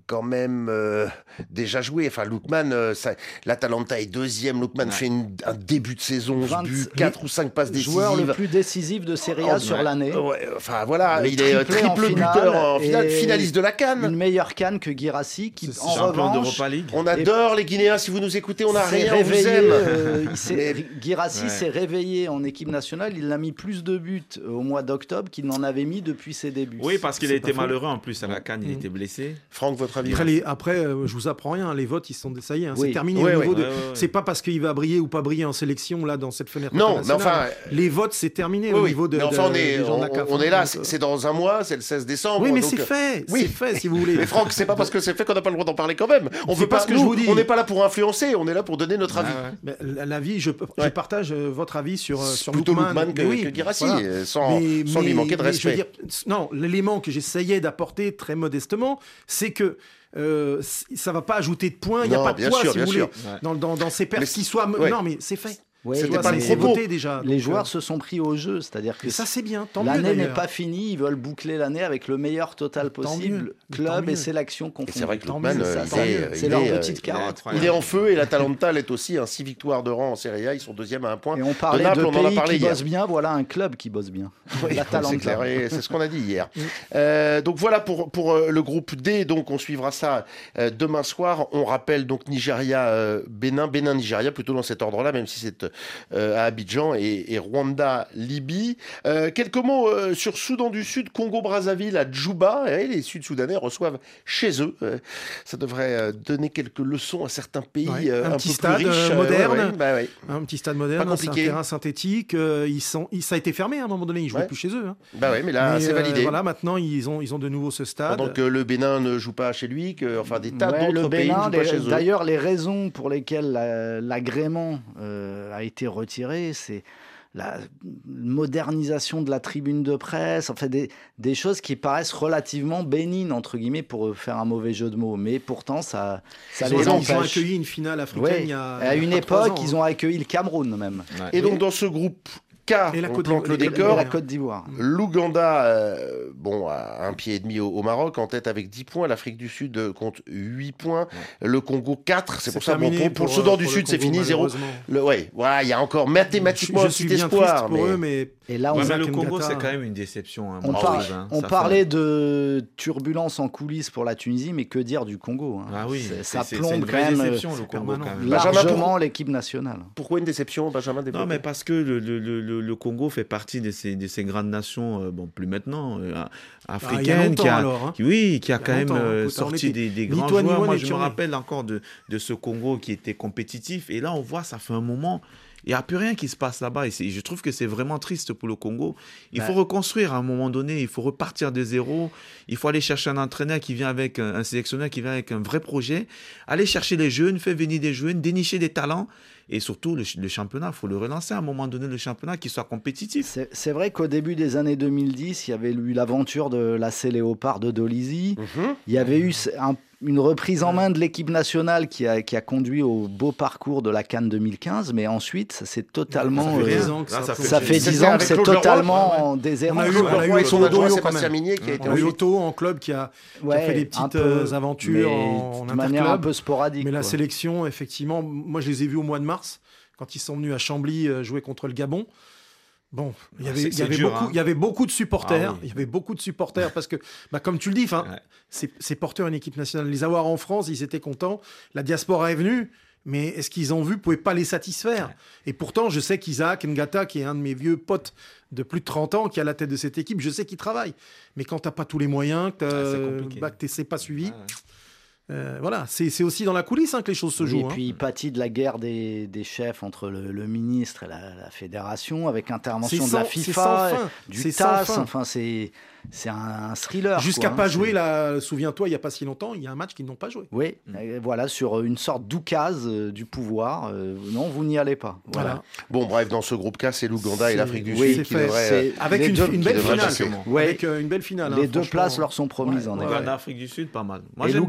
S3: quand même euh, déjà joué. Enfin, Lookman, euh, ça, l'Atalanta est deuxième. Lookman
S4: Ouais.
S3: fait une, un début de saison,
S6: vingt
S3: buts, quatre ou cinq passes décisives.
S6: Joueur le plus décisif de Serie A
S3: Oh,
S6: sur
S4: ouais.
S6: l'année.
S3: Ouais, enfin voilà,
S6: Le
S3: il est euh,
S6: triplé en
S3: triple
S6: finale
S3: buteur en finale,
S6: et
S3: finaliste de la CAN.
S6: Une meilleure canne que Guirassy, qui
S5: C'est
S6: en
S4: Champion
S6: revanche
S4: d'Europa League.
S3: On adore les Guinéens, si vous nous écoutez, on n'a
S6: s'est
S3: rien, on vous
S6: réveillé,
S3: aime.
S6: euh, il s'est-
S3: Mais-
S6: Guirassy
S4: Ouais.
S6: s'est réveillé en équipe nationale. Il a mis plus de buts au mois d'octobre qu'il n'en avait mis depuis ses débuts.
S4: Oui, parce qu'il a
S5: C'est
S4: été
S5: pas faux.
S4: malheureux en plus à la CAN, il
S5: Mm.
S4: était blessé.
S3: Franck, votre avis?
S5: Après, les- après euh, je vous apprends rien. Les votes, ils sont ça y est, hein,
S6: Oui.
S5: c'est terminé.
S3: Ouais,
S5: au
S3: ouais.
S5: niveau de-
S4: Ouais, ouais, ouais.
S5: C'est pas parce qu'il va briller ou pas briller en sélection là dans cette fenêtre.
S3: Non, mais
S5: internationale.
S3: enfin,
S5: les votes, c'est terminé
S3: Oui,
S5: au
S3: oui.
S5: niveau de.
S3: Mais enfin, on
S5: de-
S3: est,
S5: des gens de la
S3: on,
S5: C A F,
S3: on est
S5: hein,
S3: là,
S5: donc,
S3: c'est
S5: euh,
S3: c'est dans un mois, c'est le seize décembre.
S5: Oui, mais
S3: donc,
S5: c'est
S3: euh,
S5: fait.
S3: oui.
S5: C'est fait, si vous voulez.
S3: Mais Franck, c'est pas parce que c'est fait qu'on n'a pas le droit d'en parler quand même. On
S5: C'est
S3: veut
S5: pas
S3: pas
S5: ce que
S3: nous,
S5: je vous dis.
S3: on n'est pas là pour influencer, on est là pour donner notre avis.
S4: Ah ouais.
S5: Mais la- L'avis, je, je
S3: Ouais.
S5: partage euh, votre avis sur euh, sur
S3: Plutôt
S5: Lookman.
S3: Lookman que,
S5: Mais oui,
S3: que Guirassy,
S5: voilà.
S3: euh, sans,
S5: Mais-
S3: sans lui
S5: mais-
S3: manquer de
S5: mais je veux
S3: respect.
S5: dire, non, l'élément que j'essayais d'apporter très modestement, c'est que euh, c- ça va pas ajouter de points, il n'y a
S3: Non,
S5: pas de
S3: bien
S5: poids,
S3: sûr,
S5: si
S3: bien
S5: vous voulez,
S3: sûr.
S4: Ouais.
S5: dans, dans, dans ces pertes
S3: Mais
S5: qui
S3: c'est-
S5: soient...
S3: ouais.
S5: Non, mais c'est fait.
S6: Oui,
S3: C'était
S5: Tu vois,
S3: pas le
S5: c'est
S3: propos.
S5: voté déjà.
S6: les
S5: donc,
S6: joueurs
S5: euh,
S6: se sont pris au jeu, c'est-à-dire que
S5: et ça, c'est bien, tant mieux
S6: l'année n'est
S5: d'ailleurs.
S6: pas finie, ils veulent boucler l'année avec le meilleur total
S5: Tant
S6: possible,
S5: mieux, tant
S6: club
S5: mieux.
S6: et sélection
S3: Et
S6: confondus.
S3: c'est vrai que
S5: Tant
S3: Lookman,
S5: mieux,
S3: euh,
S6: ça,
S3: il
S6: tant
S3: est,
S6: mieux.
S3: euh,
S6: C'est
S3: il
S6: leur
S3: est, euh,
S6: petite
S4: il est
S6: carotte.
S4: incroyable.
S3: il est en feu et l'Atalanta l'est aussi. Un six victoires de rang en Serie A, ils sont deuxième à un point.
S6: Et on parlait
S3: Naples,
S6: de
S3: on en a
S6: pays
S3: parlé
S6: qui
S3: hier.
S6: bossent bien, voilà un club qui bosse bien.
S3: Oui,
S6: L'Atalanta.
S3: c'est clair, et c'est ce qu'on a dit hier. Euh, donc voilà pour, pour euh, le groupe D, donc on suivra ça euh, demain soir. On rappelle donc Nigeria, euh, Bénin, Bénin, Nigeria, plutôt dans cet ordre-là, même si c'est euh, à Abidjan, et, et Rwanda, Libye. Euh, quelques mots euh, sur Soudan du Sud, Congo-Brazzaville, à Djouba. Et les Sud-Soudanais reçoivent chez eux. Euh, ça devrait euh, donner quelques leçons à certains pays
S5: Ouais,
S3: euh,
S5: un
S3: un,
S5: petit
S3: peu
S5: stade,
S3: plus riches.
S5: euh,
S3: Euh,
S5: moderne.
S3: ouais, ouais, bah ouais.
S5: Un petit stade moderne,
S3: Pas
S5: c'est un
S3: compliqué.
S5: terrain synthétique. euh, ils sont, ils- ça a été fermé à un moment donné, ils jouaient
S3: Ouais.
S5: plus chez eux. hein.
S3: Bah ouais, mais là,
S5: Mais,
S3: c'est
S5: euh,
S3: validé.
S5: voilà, maintenant, ils ont, ils ont de nouveau ce stade.
S3: Pendant que le Bénin ne joue pas chez lui, que, enfin des tas
S6: Ouais,
S3: d'autres
S6: le
S3: pays ne
S6: Bénin,
S3: jouent pas
S6: les-
S3: chez eux.
S6: d'ailleurs, les raisons pour lesquelles la- l'agrément euh, a été retiré, c'est la modernisation de la tribune de presse, en fait des, des choses qui paraissent relativement bénignes, entre guillemets, pour faire un mauvais jeu de mots. Mais pourtant, ça, ça
S5: ils, ont,
S6: les
S5: ils ont
S6: empêche.
S5: accueilli une finale africaine
S6: Ouais.
S5: il y a.
S6: À
S5: il y
S6: une
S5: a trois
S6: époque,
S5: ans,
S6: ils
S5: hein.
S6: ont accueilli le Cameroun même.
S4: Ouais.
S3: Et donc dans ce groupe K,
S5: Et la
S3: on
S5: Côte
S3: plante le
S5: d'Ivoire.
S3: décor.
S6: Et la Côte d'Ivoire.
S3: L'Ouganda, euh, bon, a un pied et demi au, au Maroc, en tête avec dix points. L'Afrique du Sud euh, compte huit points. Le Congo, quatre. C'est pour ça, bon,
S5: terminé
S3: pour, pour le
S5: pour,
S3: Soudan
S5: euh,
S3: du
S5: pour
S3: Sud,
S5: le
S3: c'est
S5: Congo,
S3: fini, zéro.
S5: malheureusement.
S3: Le, ouais, voilà, il y a encore mathématiquement
S5: je,
S3: un
S5: je suis
S3: petit
S5: bien
S3: espoir.
S5: triste pour
S3: mais...
S5: eux, mais
S6: Et là, on,
S4: Ouais,
S5: Isaac
S4: mais le Congo,
S5: Ngata.
S4: c'est quand même une déception. hein,
S6: on,
S4: moi,
S6: par-
S4: je trouve, hein.
S6: on
S4: Ça
S6: parlait
S4: fait-
S6: de turbulence en coulisses pour la Tunisie, mais que dire du Congo hein.
S4: Ah oui,
S6: C'est-
S4: c'est-
S6: Ça
S4: c'est- c'est
S6: plombe
S4: une
S6: quand
S4: vraie
S6: même euh,
S4: déception, le Congo,
S5: permanent.
S4: quand même.
S3: Benjamin,
S6: largement
S3: pour-
S6: l'équipe nationale.
S3: Pourquoi une déception, Benjamin Développé?
S4: Non, mais parce que le, le, le, le- le Congo fait partie de ces, de ces grandes nations, euh, bon, plus maintenant, euh,
S5: Ah, il y a
S4: africaines,
S5: longtemps
S4: qui a,
S5: alors. hein.
S4: qui- oui, qui a
S5: Il y a
S4: quand même
S5: longtemps, hein,
S4: euh,
S5: faut s'en
S4: sorti
S5: remettre.
S4: des, des
S5: Ni
S4: grands
S5: toi, ni
S4: joueurs.
S5: moi,
S4: Moi,
S5: ni
S4: je me
S5: Thierry.
S4: rappelle encore de, de ce Congo qui était compétitif. Et là, on voit, ça fait un moment, il n'y a plus rien qui se passe là-bas. Et c'est- je trouve que c'est vraiment triste pour le Congo. Il
S6: Ben.
S4: faut reconstruire à un moment donné, il faut repartir de zéro. Il faut aller chercher un entraîneur qui vient avec, un, un sélectionneur qui vient avec un vrai projet. Aller chercher les jeunes, faire venir des jeunes, dénicher des talents. Et surtout, le, le championnat, il faut le relancer à un moment donné, le championnat, qui soit compétitif.
S6: C'est c'est vrai qu'au début des années deux mille dix, il y avait eu l'aventure de l'A C Léopard de Dolisie.
S3: Mhm.
S6: Il y avait eu un- une reprise en main de l'équipe nationale qui a, qui a conduit au beau parcours de la CAN deux mille quinze, mais ensuite, ça s'est totalement...
S5: Ça fait
S6: euh,
S5: dix ans que
S4: Là,
S5: ça
S4: ça
S5: tourne.
S6: ça fait
S3: C'était
S6: dix ans
S3: avec
S6: que c'est
S3: Claude Leroy,
S6: totalement en déshérence.
S5: On a eu-
S3: Claude
S5: on a
S3: Leroy
S5: eu
S3: et son
S5: Claude
S3: adjoint
S5: Leroy, quand
S3: Sébastien
S5: même.
S3: Minier qui a été
S5: On a eu
S3: ensuite-
S5: Otto en club qui a, qui a
S6: Ouais,
S5: fait des
S6: un
S5: petites
S6: peu,
S5: euh, aventures
S6: mais
S5: en, en
S6: de manière un
S5: interclub.
S6: peu sporadique.
S5: Mais la
S6: quoi.
S5: sélection, effectivement, moi je les ai vus au mois de mars, quand ils sont venus à Chambly euh, jouer contre le Gabon. Bon, il y
S4: Ah,
S5: avait,
S4: c'est-
S5: il y
S4: c'est
S5: avait
S4: dur,
S5: beaucoup,
S4: hein.
S5: il y avait beaucoup de supporters.
S4: Ah oui.
S5: Il y avait beaucoup de supporters parce que, bah, comme tu le dis, enfin,
S4: Ouais.
S5: c'est, c'est porteur une équipe nationale. Les avoir en France, ils étaient contents. La diaspora est venue. Mais est-ce qu'ils ont vu, ne pouvaient pas les satisfaire.
S4: Ouais.
S5: Et pourtant, je sais qu'Isaac Ngata, qui est un de mes vieux potes de plus de trente ans, qui est à la tête de cette équipe, je sais qu'il travaille. Mais quand tu n'as pas tous les moyens, que
S4: Ah, c'est
S5: tu
S4: compliqué.
S5: bah, n'es pas suivi,
S4: Ouais, ouais.
S5: euh, voilà, c'est, c'est aussi dans la coulisse hein, que les choses se
S6: Oui,
S5: jouent.
S6: et
S5: hein.
S6: puis il pâtit de la guerre des, des chefs entre le, le ministre et la, la fédération, avec intervention
S5: C'est
S6: de la
S5: sans- c'est
S6: FIFA,
S5: sans fin.
S6: du
S5: C'est
S6: T
S5: sans
S6: A S.
S5: fin.
S6: Enfin, c'est c'est un, un thriller.
S5: Jusqu'à
S6: quoi,
S5: pas
S6: hein,
S5: jouer,
S6: c'est-
S5: là, souviens-toi, il n'y a pas si longtemps, il y a un match qu'ils n'ont pas joué.
S6: Oui,
S4: Mm.
S6: euh, voilà, sur une sorte d'oukase euh, du pouvoir. euh, non, vous n'y allez pas. Voilà.
S5: Voilà.
S3: Bon, bref, dans ce groupe K, c'est l'Ouganda et
S5: C'est-
S3: l'Afrique du
S6: oui,
S3: Sud qui
S5: c'est fait.
S3: devraient...
S6: C'est-
S3: euh,
S5: Avec
S6: les
S5: une,
S6: deux-
S5: une
S3: qui
S5: belle
S3: devraient
S5: finale.
S3: passer.
S6: Ouais.
S5: Avec euh, une belle finale.
S6: Les
S5: hein,
S6: deux
S5: franchement.
S6: places leur sont promises
S5: Ouais,
S6: en
S5: ouais.
S6: effet.
S4: Ouganda, Afrique du Sud, pas mal. Moi,
S6: Et
S4: j'aime bien
S6: l'Ouganda
S4: l'Afrique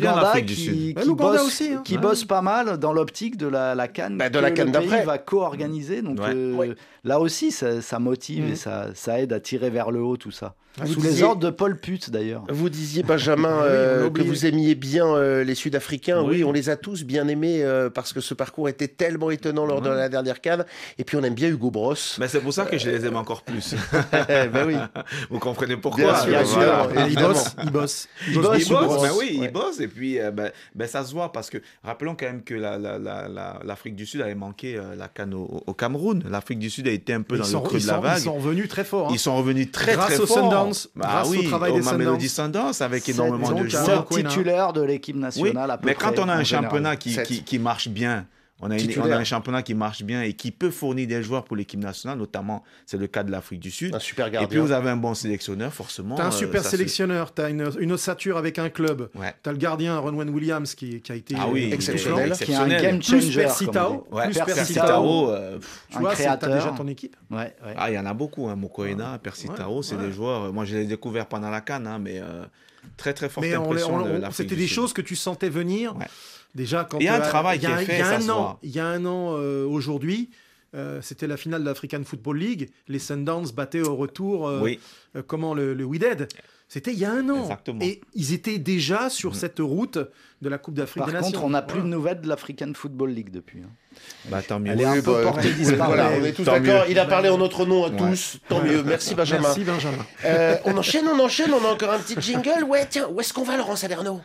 S4: l'Afrique du
S6: qui,
S4: Sud.
S6: qui,
S5: Bah, l'Ouganda
S6: bosse,
S5: aussi, hein.
S6: qui
S5: Ouais.
S6: bosse pas mal dans l'optique de la, la CAN
S3: Bah, de
S6: que
S3: la CAN
S6: le
S3: d'après.
S6: pays va co-organiser. Donc
S4: Ouais.
S6: euh,
S3: Ouais.
S6: là aussi, ça, ça motive
S5: Mhm.
S6: et ça, ça aide à tirer vers le haut tout ça.
S3: Vous
S6: Sous
S3: disiez-
S6: les ordres de Paul Put d'ailleurs.
S3: Vous disiez, Benjamin,
S5: Oui, on
S3: euh,
S5: l'a
S3: que
S5: oublié.
S3: vous aimiez bien euh, les Sud-Africains. Oui.
S4: Oui.
S3: on les a tous bien aimés euh, parce que ce parcours était tellement étonnant lors de
S4: Ouais.
S3: la dernière CAN. Et puis, on aime bien Hugo Bross.
S4: Mais c'est pour ça que je les aime encore plus.
S3: ben oui.
S4: Vous comprenez pourquoi
S3: Bien sûr,
S4: euh,
S3: bien
S4: voilà.
S3: sûr.
S5: Et il
S3: évidemment.
S5: bosse, il bosse.
S3: Il
S4: Il
S3: bosse,
S4: bosse,
S3: Hugo Bross.
S4: ben oui,
S3: Ouais.
S4: il bosse et puis euh, ben, ben, ça se voit parce que rappelons quand même que la, la, la, la- l'Afrique du Sud avait manqué euh, la CAN au, au Cameroun. L'Afrique du Sud a été un peu
S5: Ils
S4: dans
S5: sont,
S4: le creux
S5: ils
S4: de la
S5: sont-
S4: vague.
S5: ils sont revenus très forts. hein.
S4: Ils sont revenus très
S5: Grâce
S4: très
S5: aux
S4: forts.
S5: Sundowns,
S4: Bah
S5: grâce au
S4: oui,
S5: travail
S4: au
S5: des
S4: Mamelody
S5: Sundowns.
S4: Sundowns avec
S5: Sept,
S4: énormément
S5: donc,
S4: de
S5: à-
S4: joueurs.
S6: Sept
S5: Queen, hein.
S6: titulaires de l'équipe
S4: Oui,
S6: nationale à peu
S4: mais
S6: près.
S4: quand on a
S6: en
S4: un
S6: général.
S4: championnat qui,
S3: Sept.
S4: qui, qui marche bien, on a, une-
S3: Titulaire.
S4: on a un championnat qui marche bien et qui peut fournir des joueurs pour l'équipe nationale, notamment c'est le cas de l'Afrique du Sud.
S3: Un super
S4: Et puis
S3: gardien.
S4: vous avez un bon sélectionneur, forcément.
S5: T'as un
S4: euh,
S5: super
S4: ça se-
S5: sélectionneur, t'as une, une ossature avec un club,
S4: Ouais.
S5: t'as le gardien Ronwen Williams qui, qui a été
S4: Ah oui,
S5: euh,
S3: exceptionnel.
S4: il est
S6: Qui est un
S4: exceptionnel.
S6: game
S5: Plus
S6: changer.
S5: Percy
S6: comme on
S5: Tao.
S6: dit.
S4: Ouais,
S5: plus
S4: Percy
S5: Percy
S4: Tao,
S5: Tao.
S4: euh, pff,
S5: Tu
S6: Un
S5: vois, c'est- t'as
S6: créateur.
S5: déjà ton équipe.
S6: Ouais, ouais.
S4: ah, il y en a beaucoup, hein, Mokoena, Percy
S5: Ouais,
S4: Tao, c'est
S5: ouais.
S4: des joueurs. euh, Moi, je les ai découverts pendant la CAN, hein, mais euh, très très forte
S5: Mais on, les-
S4: impression
S5: on-
S4: de
S5: on-
S4: l'Afrique
S5: c'était
S4: du
S5: des
S4: Sud.
S5: choses que tu sentais venir.
S4: Ouais.
S5: Déjà, quand
S4: Il y a un
S5: euh,
S4: travail
S5: il y a
S4: qui est
S5: un-
S4: fait,
S5: il y a
S4: ça
S5: un
S4: se
S5: an,
S4: voit.
S5: il y a un an euh, aujourd'hui, euh, c'était la finale de l'African Football League. Les Sundowns battaient au retour euh,
S4: Oui.
S5: euh, comment le, le Wydad. C'était il y a un an.
S4: Exactement.
S5: Et ils étaient déjà sur
S4: Mhm.
S5: cette route de la Coupe d'Afrique
S6: Par
S5: des
S6: contre,
S5: Nations.
S6: on n'a plus de
S5: Voilà.
S6: nouvelles de l'African Football League depuis. hein.
S4: Bah, tant mieux.
S6: Elle est un
S3: Oui,
S6: peu
S3: bah,
S6: portée
S3: oui,
S6: disparue.
S3: voilà, on est tous
S4: Tant
S3: d'accord.
S4: mieux.
S3: Il a parlé en notre nom à
S4: Ouais.
S3: tous. Tant mieux. Merci, Benjamin.
S5: Merci Benjamin.
S3: Euh, on enchaîne, on enchaîne. On a encore un petit jingle. Ouais, tiens, où est-ce qu'on va, Laurent Salerno?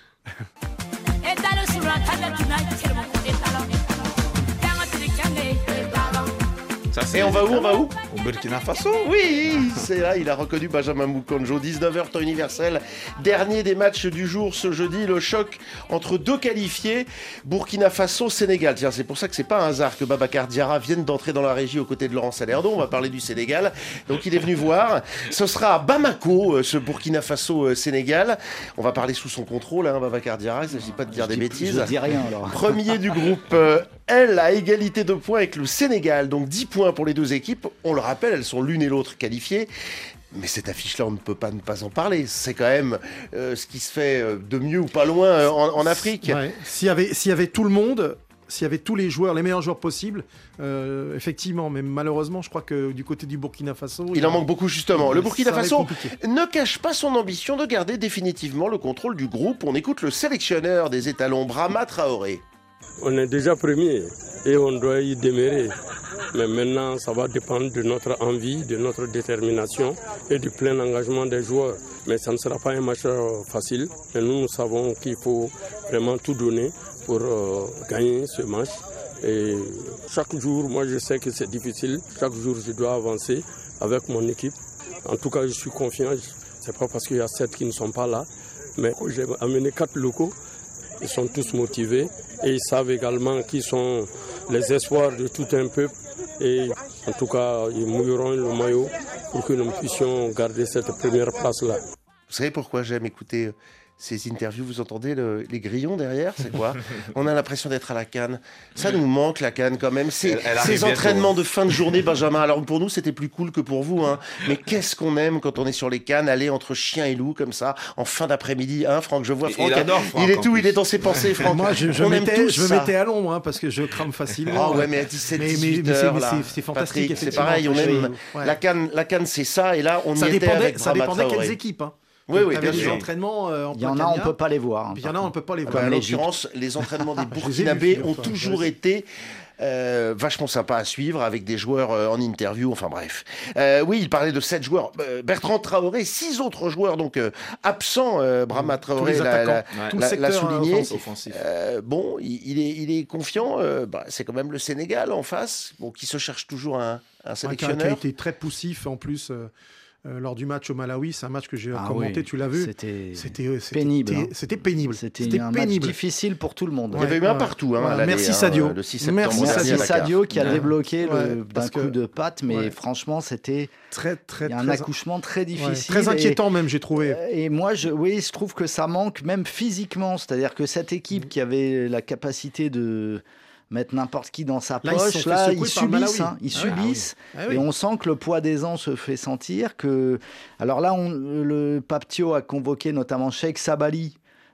S4: Ça, c'est
S3: Et on va où, on va où?
S4: Au Burkina Faso.
S3: Oui, c'est là, il a reconnu Benjamin Mukonjo. dix-neuf heures temps universel. Dernier des matchs du jour ce jeudi, le choc entre deux qualifiés, Burkina Faso, Sénégal. Tiens, c'est pour ça que c'est pas un hasard que Babacar Diarra vienne d'entrer dans la régie aux côtés de Laurent Salerno. On va parler du Sénégal. Donc il est venu voir. Ce sera à Bamako, euh, ce Burkina Faso-Sénégal. On va parler sous son contrôle, hein, Babacar Diarra. Il ne s'agit pas de dire
S6: Je
S3: des
S6: dis-
S3: bêtises.
S6: Je dis rien alors.
S3: Premier du groupe euh, L à égalité de points avec le Sénégal, donc dix points pour les deux équipes. On le rappelle, elles sont l'une et l'autre qualifiées. Mais cette affiche-là, on ne peut pas ne pas en parler. C'est quand même euh, ce qui se fait euh, de mieux ou pas loin euh, en, en Afrique.
S5: Ouais. S'il y avait, s'il y avait tout le monde, s'il y avait tous les joueurs, les meilleurs joueurs possibles, euh, effectivement, mais malheureusement, je crois que du côté du Burkina Faso,
S3: Il en manque beaucoup justement. Le Burkina
S5: ça va être
S3: Faso
S5: compliqué.
S3: ne cache pas son ambition de garder définitivement le contrôle du groupe. On écoute le sélectionneur des étalons, Brahma Traoré.
S9: On est déjà premier et on doit y demeurer. Mais maintenant, ça va dépendre de notre envie, de notre détermination et du plein engagement des joueurs. Mais ça ne sera pas un match euh, facile. Mais nous, nous savons qu'il faut vraiment tout donner pour euh, gagner ce match. Et chaque jour, moi je sais que c'est difficile. Chaque jour, je dois avancer avec mon équipe. En tout cas, je suis confiant. C'est pas parce qu'il y a sept qui ne sont pas là. Mais j'ai amené quatre locaux. Ils sont tous motivés et ils savent également qu'ils sont les espoirs de tout un peuple. Et en tout cas, ils mouilleront le maillot pour que nous puissions garder cette première place-là.
S3: Vous savez pourquoi j'aime écouter euh, ces interviews? Vous entendez le- les grillons derrière? C'est quoi? On a l'impression d'être à la CAN. Ça nous manque, la CAN, quand même. C'est,
S4: Elle- elle arrive
S3: ces
S4: bientôt.
S3: entraînements de fin de journée, Benjamin. Alors pour nous, c'était plus cool que pour vous. Hein. Mais qu'est-ce qu'on aime quand on est sur les CAN, aller entre chien et loup comme ça, en fin d'après-midi. Hein, Franck, je vois
S4: Il-
S3: Franck.
S4: il adore Franck,
S3: il est
S4: en
S3: tout,
S4: plus.
S3: il est dans ses pensées, Franck.
S5: Moi, je, je,
S3: on aime
S5: mettais,
S3: tous
S5: je me
S3: ça.
S5: mettais à l'ombre hein, parce que je crame facilement.
S3: Ah ouais, mais à dix-sept,
S5: Mais- mais-
S3: dix-huit
S5: mais c'est-
S3: heures,
S5: mais
S3: là,
S5: c'est- c'est fantastique,
S3: Patrick, c'est
S5: effectivement.
S3: pareil, on aime.
S5: Ouais.
S3: La CAN, la CAN, c'est ça, et là, on
S5: ça
S3: y était
S5: dépendait,
S3: avec
S5: ça
S3: Brahma
S5: dépendait
S3: Traoré.
S5: quelles équipes. Hein.
S3: Oui, oui,
S5: T'avais
S3: bien
S5: des
S3: sûr.
S5: entraînements euh, en
S6: Il y en a, on
S5: Platania,
S6: peut pas les voir. hein,
S5: puis il y en a,
S6: par
S5: on peut pas les
S3: Bah,
S5: voir.
S3: en
S6: l'Égypte.
S3: l'occurrence, les entraînements des
S5: les ai vus,
S3: Burkinabés ont
S5: figure-toi.
S3: toujours
S5: Je les ai
S3: été euh, vachement sympas à suivre, avec des joueurs euh, en interview, enfin bref. Euh, oui, il parlait de sept joueurs. Euh, Bertrand Traoré, six autres joueurs donc euh, absents. Euh, Brahma Traoré
S5: les
S3: l'a,
S5: attaquants.
S3: l'a-
S5: Tout le
S3: l'a-
S5: secteur,
S3: l'a souligné.
S5: euh, offensif.
S4: Offensif.
S3: Euh, bon, il, il est, il est confiant. euh, bah, c'est quand même le Sénégal en face, bon, qui se cherche toujours un, un
S5: Ouais, qui a- qui a
S3: sélectionneur.
S5: été très poussif en plus euh, euh, lors du match au Malawi. C'est un match que j'ai
S6: Ah
S5: commenté,
S6: oui,
S5: tu l'as vu.
S6: C'était
S5: C'était euh, c'était-
S6: pénible,
S5: C'était
S6: hein.
S5: c'était pénible.
S6: c'était un match
S5: pénible.
S6: difficile pour tout le monde.
S3: Il y avait eu
S5: Ouais,
S3: un
S5: ouais.
S3: partout. Hein,
S5: Voilà.
S3: à l'aller,
S5: Merci
S3: hein,
S5: Sadio.
S3: le six septembre
S5: Merci
S3: dernier à
S6: Merci
S3: Dakar.
S6: Sadio qui a
S5: Ouais.
S6: débloqué le-
S5: Ouais,
S6: d'un
S5: parce
S6: coup
S5: que-
S6: de patte, mais
S5: ouais.
S6: franchement, c'était
S5: Très, très,
S6: il y a un
S5: très,
S6: accouchement très
S5: ouais,
S6: difficile.
S5: très
S6: et-
S5: inquiétant même, j'ai trouvé.
S6: Et moi, je, oui, je trouve que ça manque même physiquement. C'est-à-dire que cette équipe qui avait la capacité de mettre n'importe qui dans sa
S5: Là, ils se sont
S6: poche,
S5: fait
S6: là,
S5: secouer
S6: ils
S5: par le Malawi.
S6: subissent. hein, ils
S5: Ah oui.
S6: subissent.
S5: Ah oui.
S6: Et on sent que le poids des ans se fait sentir. Que... Alors là, on, le Paptio a convoqué notamment Sheikh Sabali,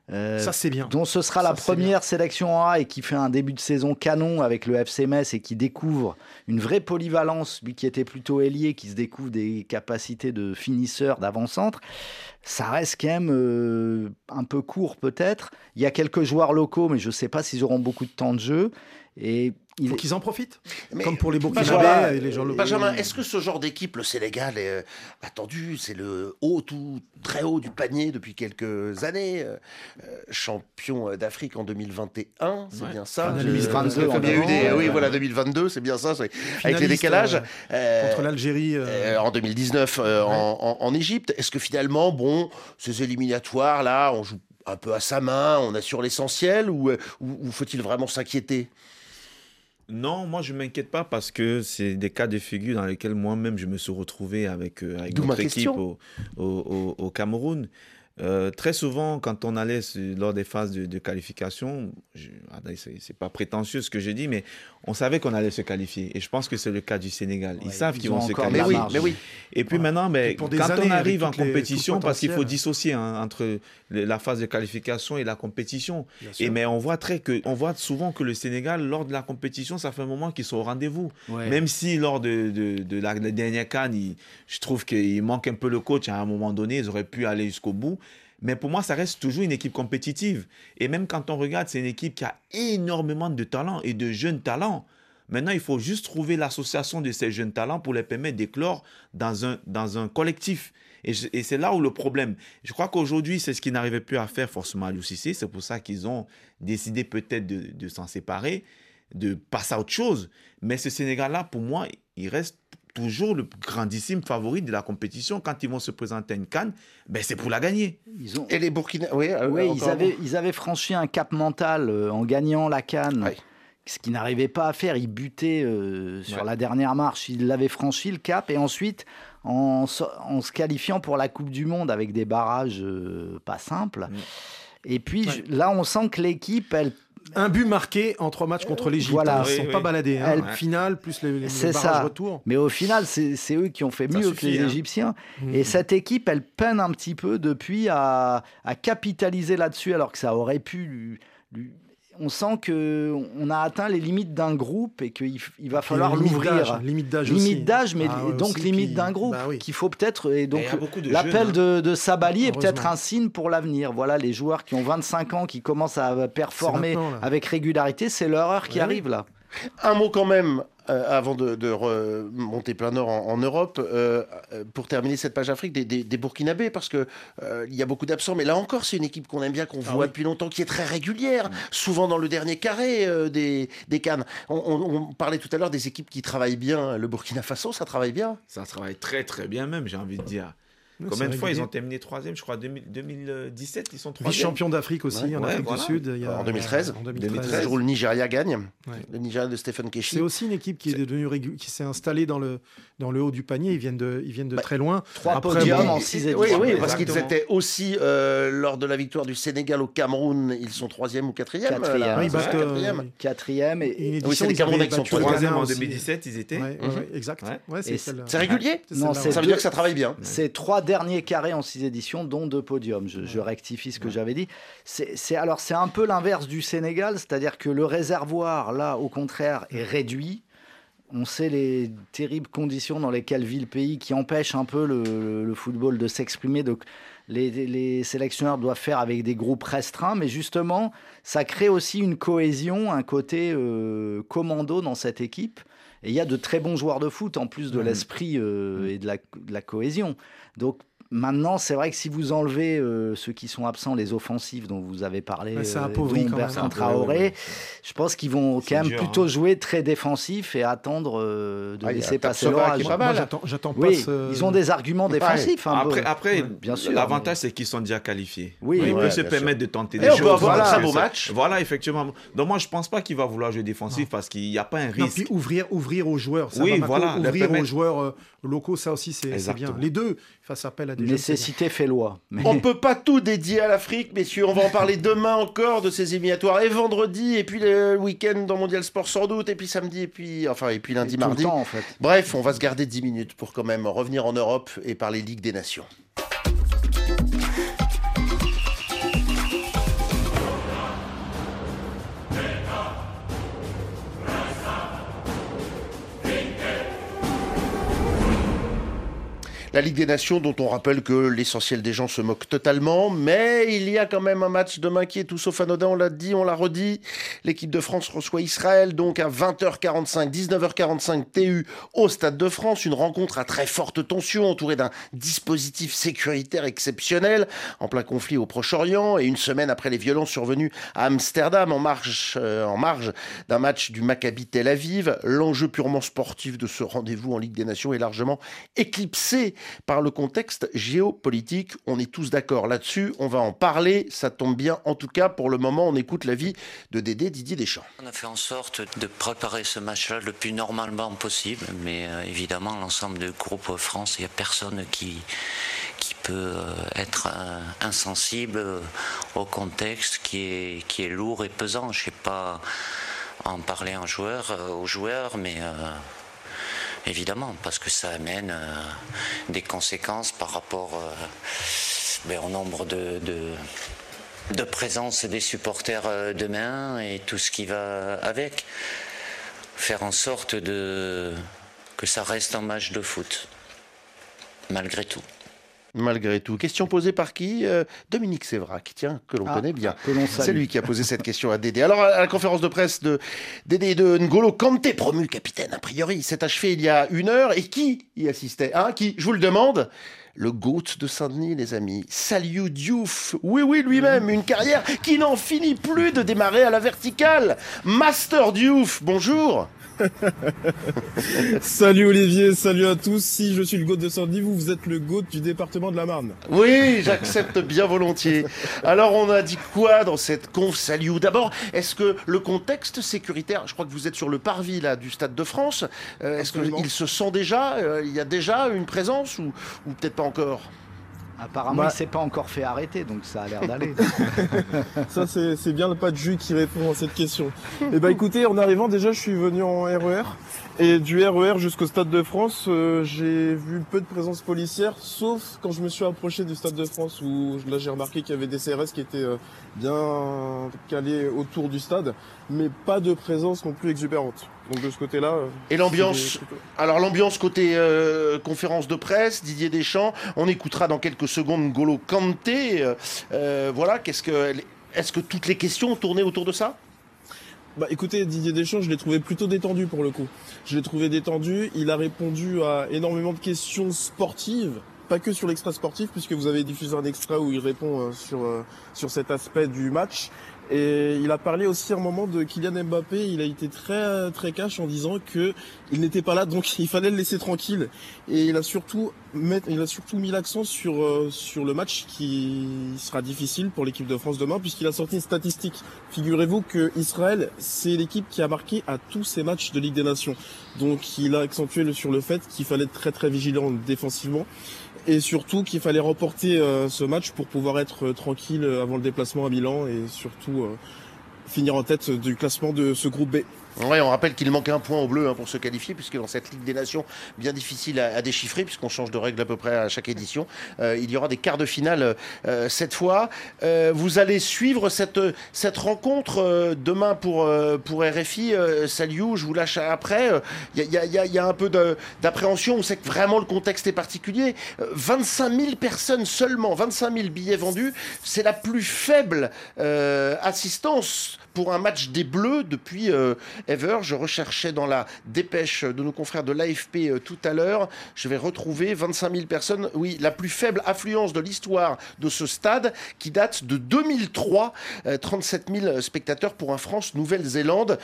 S5: Euh, ça, c'est bien.
S6: Dont ce sera
S5: ça,
S6: la première sélection A et qui fait un début de saison canon avec le F C Metz et qui découvre une vraie polyvalence, lui qui était plutôt ailier, qui se découvre des capacités de finisseur, d'avant-centre. Ça reste quand même euh, un peu court peut-être. Il y a quelques joueurs locaux, mais je ne sais pas s'ils auront beaucoup de temps de jeu. Et
S5: il faut est... qu'ils en profitent,
S3: mais
S5: comme pour les Burkinabés
S3: voilà,
S5: et les gens locaux.
S3: Benjamin, est-ce que ce genre d'équipe, le Sénégal, est euh, attendu, c'est le haut, tout très haut du panier depuis quelques années, euh, champion d'Afrique en deux mille vingt et un, c'est ouais. bien ça.
S5: deux mille vingt-deux,
S3: euh, il y a eu des, oui, voilà, deux mille vingt-deux, c'est bien ça, c'est, avec les décalages.
S5: Euh, contre l'Algérie. Euh...
S3: Euh, en deux mille dix-neuf, euh, ouais. en, en, en Égypte. Est-ce que finalement, bon, ces éliminatoires là, on joue un peu à sa main, on assure l'essentiel, ou, ou, ou faut-il vraiment s'inquiéter ?
S4: Non, moi je ne m'inquiète pas parce que c'est des cas de figure dans lesquels moi-même je me suis retrouvé avec, euh, avec notre équipe au, au, au, au Cameroun. Euh, très souvent, quand on allait sur, lors des phases de, de qualification, je, c'est, c'est pas prétentieux ce que je dis, mais on savait qu'on allait se qualifier. Et je pense que c'est le cas du Sénégal. Ils ouais, savent ils qu'ils vont se qualifier.
S3: Mais oui, mais oui.
S4: Et puis ouais. maintenant, mais, quand on arrive en compétition,
S5: les,
S4: parce qu'il faut dissocier hein, entre la phase de qualification et la compétition. Et mais on voit, très que, on voit souvent que le Sénégal, lors de la compétition, ça fait un moment qu'ils sont au rendez-vous. Ouais. Même si lors de, de, de la, la dernière CAN, il, je trouve qu'il manque un peu le coach. À un moment donné, ils auraient pu aller jusqu'au bout. Mais pour moi, ça reste toujours une équipe compétitive. Et même quand on regarde, c'est une équipe qui a énormément de talents et de jeunes talents. Maintenant, il faut juste trouver l'association de ces jeunes talents pour les permettre d'éclore dans un, dans un collectif. Et, je, et c'est là où le problème. Je crois qu'aujourd'hui, c'est ce qu'ils n'arrivaient plus à faire forcément à l'U C C. C'est pour ça qu'ils ont décidé peut-être de, de s'en séparer, de passer à autre chose. Mais ce Sénégal-là, pour moi, il reste toujours le grandissime favori de la compétition. Quand ils vont se présenter à une CAN, ben c'est pour la gagner.
S6: Ils ont...
S3: Et les Burkina... Oui, euh,
S6: oui ils, avaient, ils avaient franchi un cap mental euh, en gagnant la CAN, oui. ce qu'ils n'arrivaient pas à faire. Ils butaient euh, sur ouais. la dernière marche. Ils l'avaient franchi, le cap. Et ensuite, en, en se qualifiant pour la Coupe du Monde avec des barrages euh, pas simples. Mmh. Et puis, ouais. je, là, on sent que l'équipe, elle
S5: un but marqué en trois matchs contre l'Égypte.
S6: Voilà.
S5: Ils ne sont
S6: oui,
S5: pas
S6: oui.
S5: baladés. Hein.
S6: Elle...
S5: Finale, plus les, les
S6: c'est
S5: barrages
S6: ça.
S5: retour.
S6: Mais au final, c'est, c'est eux qui ont fait
S4: ça
S6: mieux
S4: suffit,
S6: que les
S4: hein.
S6: Égyptiens.
S5: Mmh.
S6: Et cette équipe, elle peine un petit peu depuis à, à capitaliser là-dessus, alors que ça aurait pu... Lui, lui... On sent qu'on a atteint les limites d'un groupe et qu'il il va falloir
S5: limite
S6: l'ouvrir.
S5: D'âge, limite d'âge
S6: limite
S5: aussi.
S6: d'âge, mais
S5: ah,
S6: donc
S5: aussi,
S6: limite
S5: puis...
S6: d'un groupe
S5: bah, oui.
S6: qu'il faut peut-être... Et donc
S4: de
S6: l'appel
S4: jeunes, hein.
S6: de, de Sabali est peut-être un signe pour l'avenir. Voilà, les joueurs qui ont vingt-cinq ans, qui commencent à performer avec régularité, c'est leur heure qui ouais. arrive là.
S3: Un mot quand même, euh, avant de, de remonter plein nord en, en Europe, euh, pour terminer cette page Afrique, des, des, des Burkinabés, parce qu'il euh, y a beaucoup d'absents, mais là encore, c'est une équipe qu'on aime bien, qu'on ah voit oui. depuis longtemps, qui est très régulière, mmh. souvent dans le dernier carré euh, des, des CAN. On, on, on parlait tout à l'heure des équipes qui travaillent bien. Le Burkina Faso, ça travaille bien.
S4: Ça travaille très très bien même, j'ai envie de dire. Oui, combien de fois ils ont terminé troisième, je crois, deux mille dix-sept, ils sont troisième.
S5: Vice-champion d'Afrique aussi, ouais, en ouais, Afrique
S4: voilà.
S5: du Sud. Il y a,
S3: en deux mille treize,
S5: en deux mille treize.
S3: Le jour où le Nigeria gagne,
S5: ouais.
S3: le Nigeria de Stephen Keshi.
S5: C'est aussi une équipe qui, est devenue régu... qui s'est installée dans le, dans le haut du panier, ils viennent de, ils viennent de bah, très loin.
S6: Trois podiums en six éditions.
S3: Oui, oui, parce qu'ils étaient aussi, euh, lors de la victoire du Sénégal au Cameroun, ils sont troisième ou quatrième.
S6: Quatrième.
S3: Là,
S5: oui, battent,
S3: quatrième.
S5: Euh,
S6: quatrième. Et,
S3: et oui, c'est les Camerounais qui sont
S4: troisième en deux mille dix-sept, ils étaient.
S5: Exact.
S3: C'est régulier.
S6: Non,
S3: ça veut dire que ça travaille bien.
S6: C'est trois derniers carrés en six éditions, dont de podium. Je, je rectifie ce que ouais. j'avais dit. C'est, c'est, alors, c'est un peu l'inverse du Sénégal, c'est-à-dire que le réservoir, là, au contraire, est réduit. On sait les terribles conditions dans lesquelles vit le pays qui empêchent un peu le, le, le football de s'exprimer. Donc, les, les sélectionneurs doivent faire avec des groupes restreints, mais justement, ça crée aussi une cohésion, un côté euh, commando dans cette équipe. Et il y a de très bons joueurs de foot, en plus de mmh. l'esprit euh, et de la, de la cohésion. Donc, maintenant, c'est vrai que si vous enlevez euh, ceux qui sont absents, les offensifs dont vous avez parlé,
S5: ouais,
S6: euh, dont Bertrand Traoré, ouais, ouais. je pense qu'ils vont
S4: c'est
S6: quand même
S4: dur,
S6: plutôt
S4: hein.
S6: jouer très défensif et attendre euh, de ah, laisser passer l'orage.
S5: Moi, moi, j'attends, j'attends
S6: oui,
S5: pas ce...
S6: Ils ont des arguments défensifs. Un
S4: après,
S6: peu.
S4: après
S6: ouais, bien sûr,
S4: l'avantage,
S6: mais...
S4: c'est qu'ils sont déjà qualifiés.
S6: Oui,
S4: ils
S6: ouais,
S4: peuvent se
S3: sûr.
S4: permettre de tenter
S3: et
S4: des
S3: on
S4: choses.
S3: On peut avoir
S6: voilà,
S3: un très beau match.
S4: Voilà, effectivement. Donc moi, je ne pense pas qu'il va vouloir jouer défensif non. parce qu'il n'y a pas un risque.
S5: Non, puis ouvrir, ouvrir aux joueurs. Ça
S4: oui,
S5: va
S4: voilà.
S5: Ouvrir aux joueurs euh, locaux, ça aussi, c'est, c'est bien. Les deux fassent appel à des
S6: nécessité fait loi.
S3: Mais... On ne peut pas tout dédier à l'Afrique, messieurs. On va en parler demain encore de ces éliminatoires. Et vendredi, et puis le week-end dans Mondial Sport sans doute, et puis samedi, et puis, enfin, et puis lundi,
S6: et
S3: mardi.
S6: Tout le temps, en fait.
S3: Bref, on va se garder dix minutes pour quand même revenir en Europe et parler Ligue des Nations. La Ligue des Nations, dont on rappelle que l'essentiel des gens se moquent totalement, mais il y a quand même un match demain qui est tout sauf anodin, on l'a dit, on l'a redit. L'équipe de France reçoit Israël, donc à vingt heures quarante-cinq, dix-neuf heures quarante-cinq T U au Stade de France. Une rencontre à très forte tension, entourée d'un dispositif sécuritaire exceptionnel, en plein conflit au Proche-Orient, et une semaine après les violences survenues à Amsterdam, en marge, euh, en marge d'un match du Maccabi Tel Aviv. L'enjeu purement sportif de ce rendez-vous en Ligue des Nations est largement éclipsé par le contexte géopolitique. On est tous d'accord là-dessus, on va en parler, ça tombe bien. En tout cas, pour le moment, on écoute l'avis de Dédé Didier Deschamps.
S10: On a fait en sorte de préparer ce match-là le plus normalement possible, mais euh, évidemment, l'ensemble du groupe France, il n'y a personne qui, qui peut euh, être euh, insensible euh, au contexte qui est, qui est lourd et pesant. Je ne sais pas en parler en joueur, euh, aux joueurs, mais... Euh, Évidemment, parce que ça amène euh, des conséquences par rapport euh, ben, au nombre de, de, de présence des supporters euh, demain et tout ce qui va avec. Faire en sorte de, que ça reste un match de foot, malgré tout.
S3: Malgré tout. Question posée par qui ? euh, Dominique Sévrac, tiens, que l'on ah, connaît bien. C'est lui qui a posé cette question à Dédé. Alors, à la conférence de presse de Dédé de N'Golo Kanté, promu capitaine, a priori, s'est achevé il y a une heure. Et qui y assistait hein Qui Je vous le demande. Le GOAT de Saint-Denis, les amis. Saliou Diouf. Oui, oui, lui-même. Une carrière qui n'en finit plus de démarrer à la verticale. Master Diouf, bonjour.
S11: Salut Olivier, salut à tous. Si je suis le GOAT de Saint-Denis, vous, vous êtes le GOAT du département de la Marne.
S3: Oui, j'accepte bien volontiers. Alors, on a dit quoi dans cette conf, Saliou ? D'abord, est-ce que le contexte sécuritaire, je crois que vous êtes sur le parvis là, du Stade de France, euh, est-ce qu'il se sent déjà, euh, il y a déjà une présence ou, ou peut-être pas encore ?
S6: Apparemment, bah, il ne s'est pas encore fait arrêter, donc ça a l'air d'aller.
S11: Ça, c'est, c'est bien le pas de jus qui répond à cette question. Eh ben, écoutez, en arrivant, déjà, je suis venu en R E R. Et du R E R jusqu'au Stade de France, euh, j'ai vu peu de présence policière, sauf quand je me suis approché du Stade de France, où là, j'ai remarqué qu'il y avait des C R S qui étaient euh, bien calés autour du stade, mais pas de présence non plus exubérante. Donc de ce côté-là... Euh,
S3: Et l'ambiance plutôt... Alors l'ambiance côté euh, conférence de presse, Didier Deschamps, on écoutera dans quelques secondes N'Golo Kanté. Euh, euh, voilà, qu'est-ce que, est-ce que toutes les questions ont tourné autour de ça ?
S11: Bah écoutez, Didier Deschamps, je l'ai trouvé plutôt détendu pour le coup. Je l'ai trouvé détendu, il a répondu à énormément de questions sportives, pas que sur l'extra sportif, puisque vous avez diffusé un extrait où il répond euh, sur, euh, sur cet aspect du match. Et il a parlé aussi à un moment de Kylian Mbappé, il a été très très cash en disant que il n'était pas là, donc il fallait le laisser tranquille. Et il a surtout, mettre, il a surtout mis l'accent sur, euh, sur le match qui sera difficile pour l'équipe de France demain, puisqu'il a sorti une statistique. Figurez-vous que Israël, c'est l'équipe qui a marqué à tous ses matchs de Ligue des Nations. Donc il a accentué le, sur le fait qu'il fallait être très très vigilant défensivement. Et surtout qu'il fallait remporter euh, ce match pour pouvoir être euh, tranquille avant le déplacement à Milan et surtout euh, finir en tête du classement de ce groupe B.
S3: Ouais, on rappelle qu'il manque un point au bleu hein, pour se qualifier, puisque dans cette Ligue des Nations, bien difficile à, à déchiffrer, puisqu'on change de règle à peu près à chaque édition, euh, il y aura des quarts de finale euh, cette fois. Euh, vous allez suivre cette, cette rencontre euh, demain pour, euh, pour R F I. Euh, Saliou, je vous lâche après. Il euh, y, y, y, y a un peu de, d'appréhension, on sait que vraiment le contexte est particulier. Euh, vingt-cinq mille personnes seulement, vingt-cinq mille billets vendus, c'est la plus faible euh, assistance pour un match des Bleus depuis euh, ever. Je recherchais dans la dépêche de nos confrères de l'A F P euh, tout à l'heure. Je vais retrouver vingt-cinq mille personnes. Oui, la plus faible affluence de l'histoire de ce stade qui date de deux mille trois. Euh, trente-sept mille spectateurs pour un France-Nouvelle-Zélande.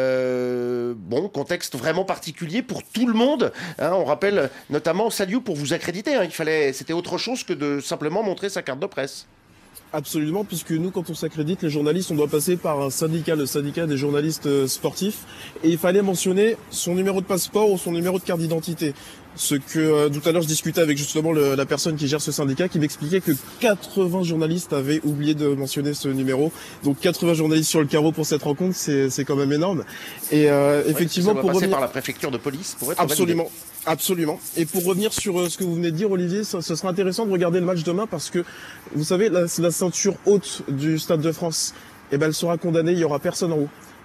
S3: Euh, bon, contexte vraiment particulier pour tout le monde. Hein, on rappelle notamment Saliou pour vous accréditer. Hein, il fallait, c'était autre chose que de simplement montrer sa carte de presse.
S11: Absolument, puisque nous, quand on s'accrédite, les journalistes, on doit passer par un syndicat, le syndicat des journalistes sportifs, et il fallait mentionner son numéro de passeport ou son numéro de carte d'identité. Ce que euh, tout à l'heure je discutais avec justement le, la personne qui gère ce syndicat, qui m'expliquait que quatre-vingts journalistes avaient oublié de mentionner ce numéro. Donc quatre-vingts journalistes sur le carreau pour cette rencontre, c'est, c'est quand même énorme. Et euh, ouais, effectivement,
S3: ça va
S11: pour
S3: passer
S11: revenir...
S3: par la préfecture de police pour être
S11: absolument.
S3: validé.
S11: Absolument. Et pour revenir sur euh, ce que vous venez de dire, Olivier, ça, ce sera intéressant de regarder le match demain parce que, vous savez, la, la ceinture haute du Stade de France, eh ben, elle sera condamnée, il y aura personne en haut.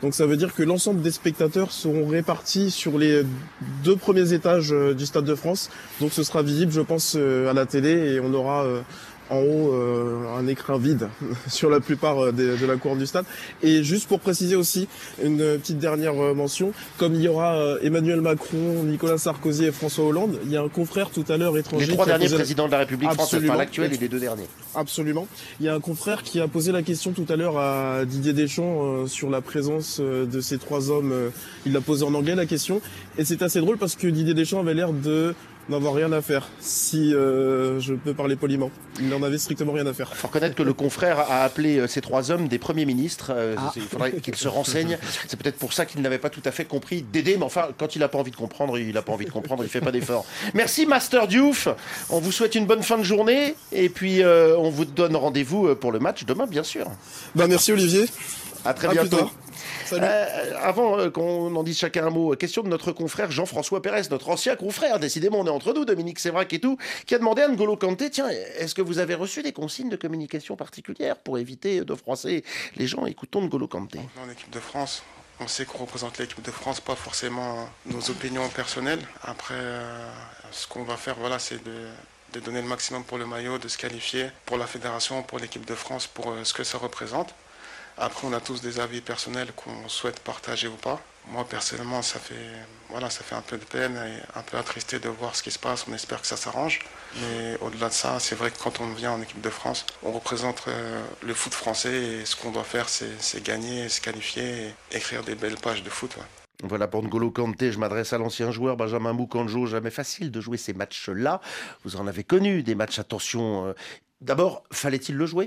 S11: Donc ça veut dire que l'ensemble des spectateurs seront répartis sur les deux premiers étages du Stade de France. Donc ce sera visible, je pense, à la télé et on aura en haut euh, un écran vide sur la plupart des, de la couronne du stade. Et juste pour préciser aussi une petite dernière mention, comme il y aura euh, Emmanuel Macron, Nicolas Sarkozy et François Hollande, il y a un confrère tout à l'heure étranger.
S3: Les trois
S11: qui a
S3: derniers
S11: posé...
S3: présidents de la République française, enfin l'actuel et les deux derniers.
S11: Absolument. Il y a un confrère qui a posé la question tout à l'heure à Didier Deschamps euh, sur la présence euh, de ces trois hommes. Euh, il l'a posé en anglais la question. Et c'est assez drôle parce que Didier Deschamps avait l'air de n'avoir rien à faire, si euh, je peux parler poliment. Il n'en avait strictement rien à faire.
S3: Il faut reconnaître que le confrère a appelé ces trois hommes des premiers ministres. Euh,
S6: Ah.
S3: Il faudrait qu'ils se renseignent. C'est peut-être pour ça qu'il n'avait pas tout à fait compris d'aider, mais enfin, quand il n'a pas envie de comprendre, il n'a pas envie de comprendre, il ne fait pas d'effort. Merci Master Diouf. On vous souhaite une bonne fin de journée et puis euh, on vous donne rendez-vous pour le match demain, bien sûr.
S11: Ben, merci Olivier.
S3: À très
S11: À plus
S3: bientôt.
S11: tard. Salut.
S3: Euh, avant euh, qu'on en dise chacun un mot, question de notre confrère Jean-François Pérez, notre ancien confrère, décidément on est entre nous, Dominique Sévrac et tout, qui a demandé à N'Golo Kanté, tiens, est-ce que vous avez reçu des consignes de communication particulières pour éviter de froisser les gens? Écoutons N'Golo Kanté.
S12: Dans l'équipe de France, on sait qu'on représente l'équipe de France, pas forcément nos opinions personnelles. Après, euh, ce qu'on va faire, voilà, c'est de, de donner le maximum pour le maillot, de se qualifier pour la fédération, pour l'équipe de France, pour euh, ce que ça représente. Après, on a tous des avis personnels qu'on souhaite partager ou pas. Moi, personnellement, ça fait, voilà, ça fait un peu de peine et un peu attristé de voir ce qui se passe. On espère que ça s'arrange. Mais au-delà de ça, c'est vrai que quand on vient en équipe de France, on représente euh, le foot français et ce qu'on doit faire, c'est, c'est gagner, se qualifier et écrire des belles pages de foot. Ouais.
S3: Voilà pour N'Golo Kanté, je m'adresse à l'ancien joueur Benjamin Moukanjo. Jamais facile de jouer ces matchs-là. Vous en avez connu des matchs, attention. D'abord, fallait-il le jouer ?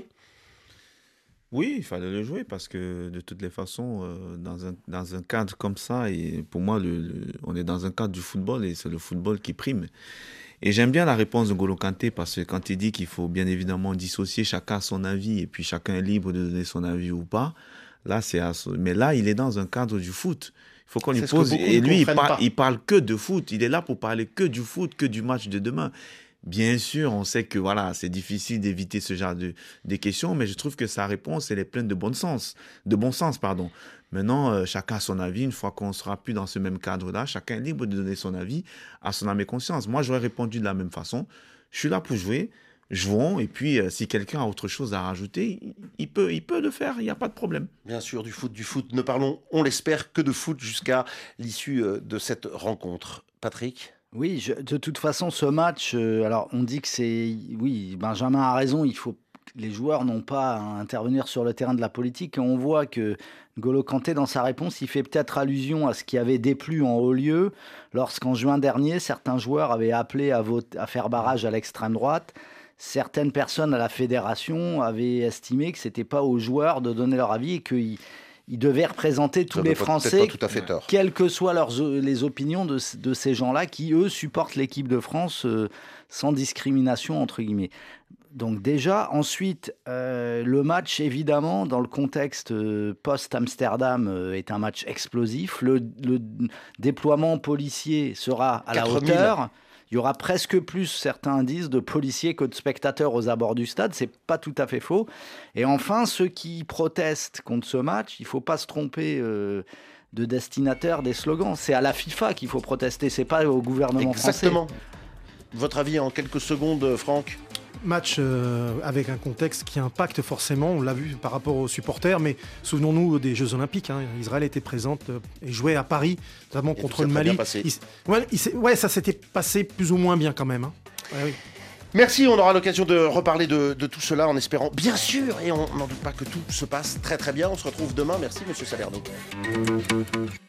S4: Oui, il fallait le jouer parce que de toutes les façons, euh, dans, un, dans un cadre comme ça, et pour moi, le, le, on est dans un cadre du football et c'est le football qui prime. Et j'aime bien la réponse de N'Golo Kanté parce que quand il dit qu'il faut bien évidemment dissocier chacun son avis et puis chacun est libre de donner son avis ou pas, là, c'est à... mais là, il est dans un cadre du foot. Il faut qu'on lui pose. Et lui, il, par... il parle que de foot. Il est là pour parler que du foot, que du match de demain. Bien sûr, on sait que voilà, c'est difficile d'éviter ce genre de, de questions, mais je trouve que sa réponse, elle est pleine de bon sens. De bon sens, pardon. Maintenant, euh, chacun a son avis. Une fois qu'on ne sera plus dans ce même cadre-là, chacun est libre de donner son avis à son âme et conscience. Moi, j'aurais répondu de la même façon. Je suis là pour jouer. Jouons, et puis euh, si quelqu'un a autre chose à rajouter, il, il, peut, il peut le faire, il n'y a pas de problème.
S3: Bien sûr, du foot, du foot. Ne parlons, on l'espère, que de foot jusqu'à l'issue euh, de cette rencontre. Patrick ?
S6: Oui, je, de toute façon, ce match, euh, alors on dit que c'est... Oui, Benjamin a raison, il faut... Les joueurs n'ont pas à intervenir sur le terrain de la politique. Et on voit que N'Golo Kanté, dans sa réponse, il fait peut-être allusion à ce qui avait déplu en haut lieu lorsqu'en juin dernier, certains joueurs avaient appelé à, voter, à faire barrage à l'extrême droite. Certaines personnes à la fédération avaient estimé que ce n'était pas aux joueurs de donner leur avis et qu'ils ils devaient représenter tous
S3: Ça
S6: les
S3: pas,
S6: Français,
S3: pas tout à fait tort.
S6: quelles que soient leurs, les opinions de, de ces gens-là qui, eux, supportent l'équipe de France euh, sans discrimination, entre guillemets. Donc déjà, ensuite, euh, le match, évidemment, dans le contexte euh, post-Amsterdam, euh, est un match explosif. Le, le déploiement policier sera à la hauteur. Il y aura presque plus, certains disent, de policiers que de spectateurs aux abords du stade. C'est pas tout à fait faux. Et enfin, ceux qui protestent contre ce match, il ne faut pas se tromper euh, de destinataire des slogans. C'est à la FIFA qu'il faut protester, c'est pas au gouvernement
S3: Exactement.
S6: français.
S3: Votre avis en quelques secondes, Franck ?
S5: Match euh, avec un contexte qui impacte forcément, on l'a vu par rapport aux supporters, mais souvenons-nous des Jeux Olympiques. Hein. Israël était présente euh, et jouait à Paris, notamment et contre le Mali. Il, ouais, il ouais, ça s'était passé plus ou moins bien quand même. Hein. Ouais, oui.
S3: Merci, on aura l'occasion de reparler de, de tout cela en espérant, bien sûr, et on n'en doute pas que tout se passe très très bien. On se retrouve demain. Merci, monsieur Salerno.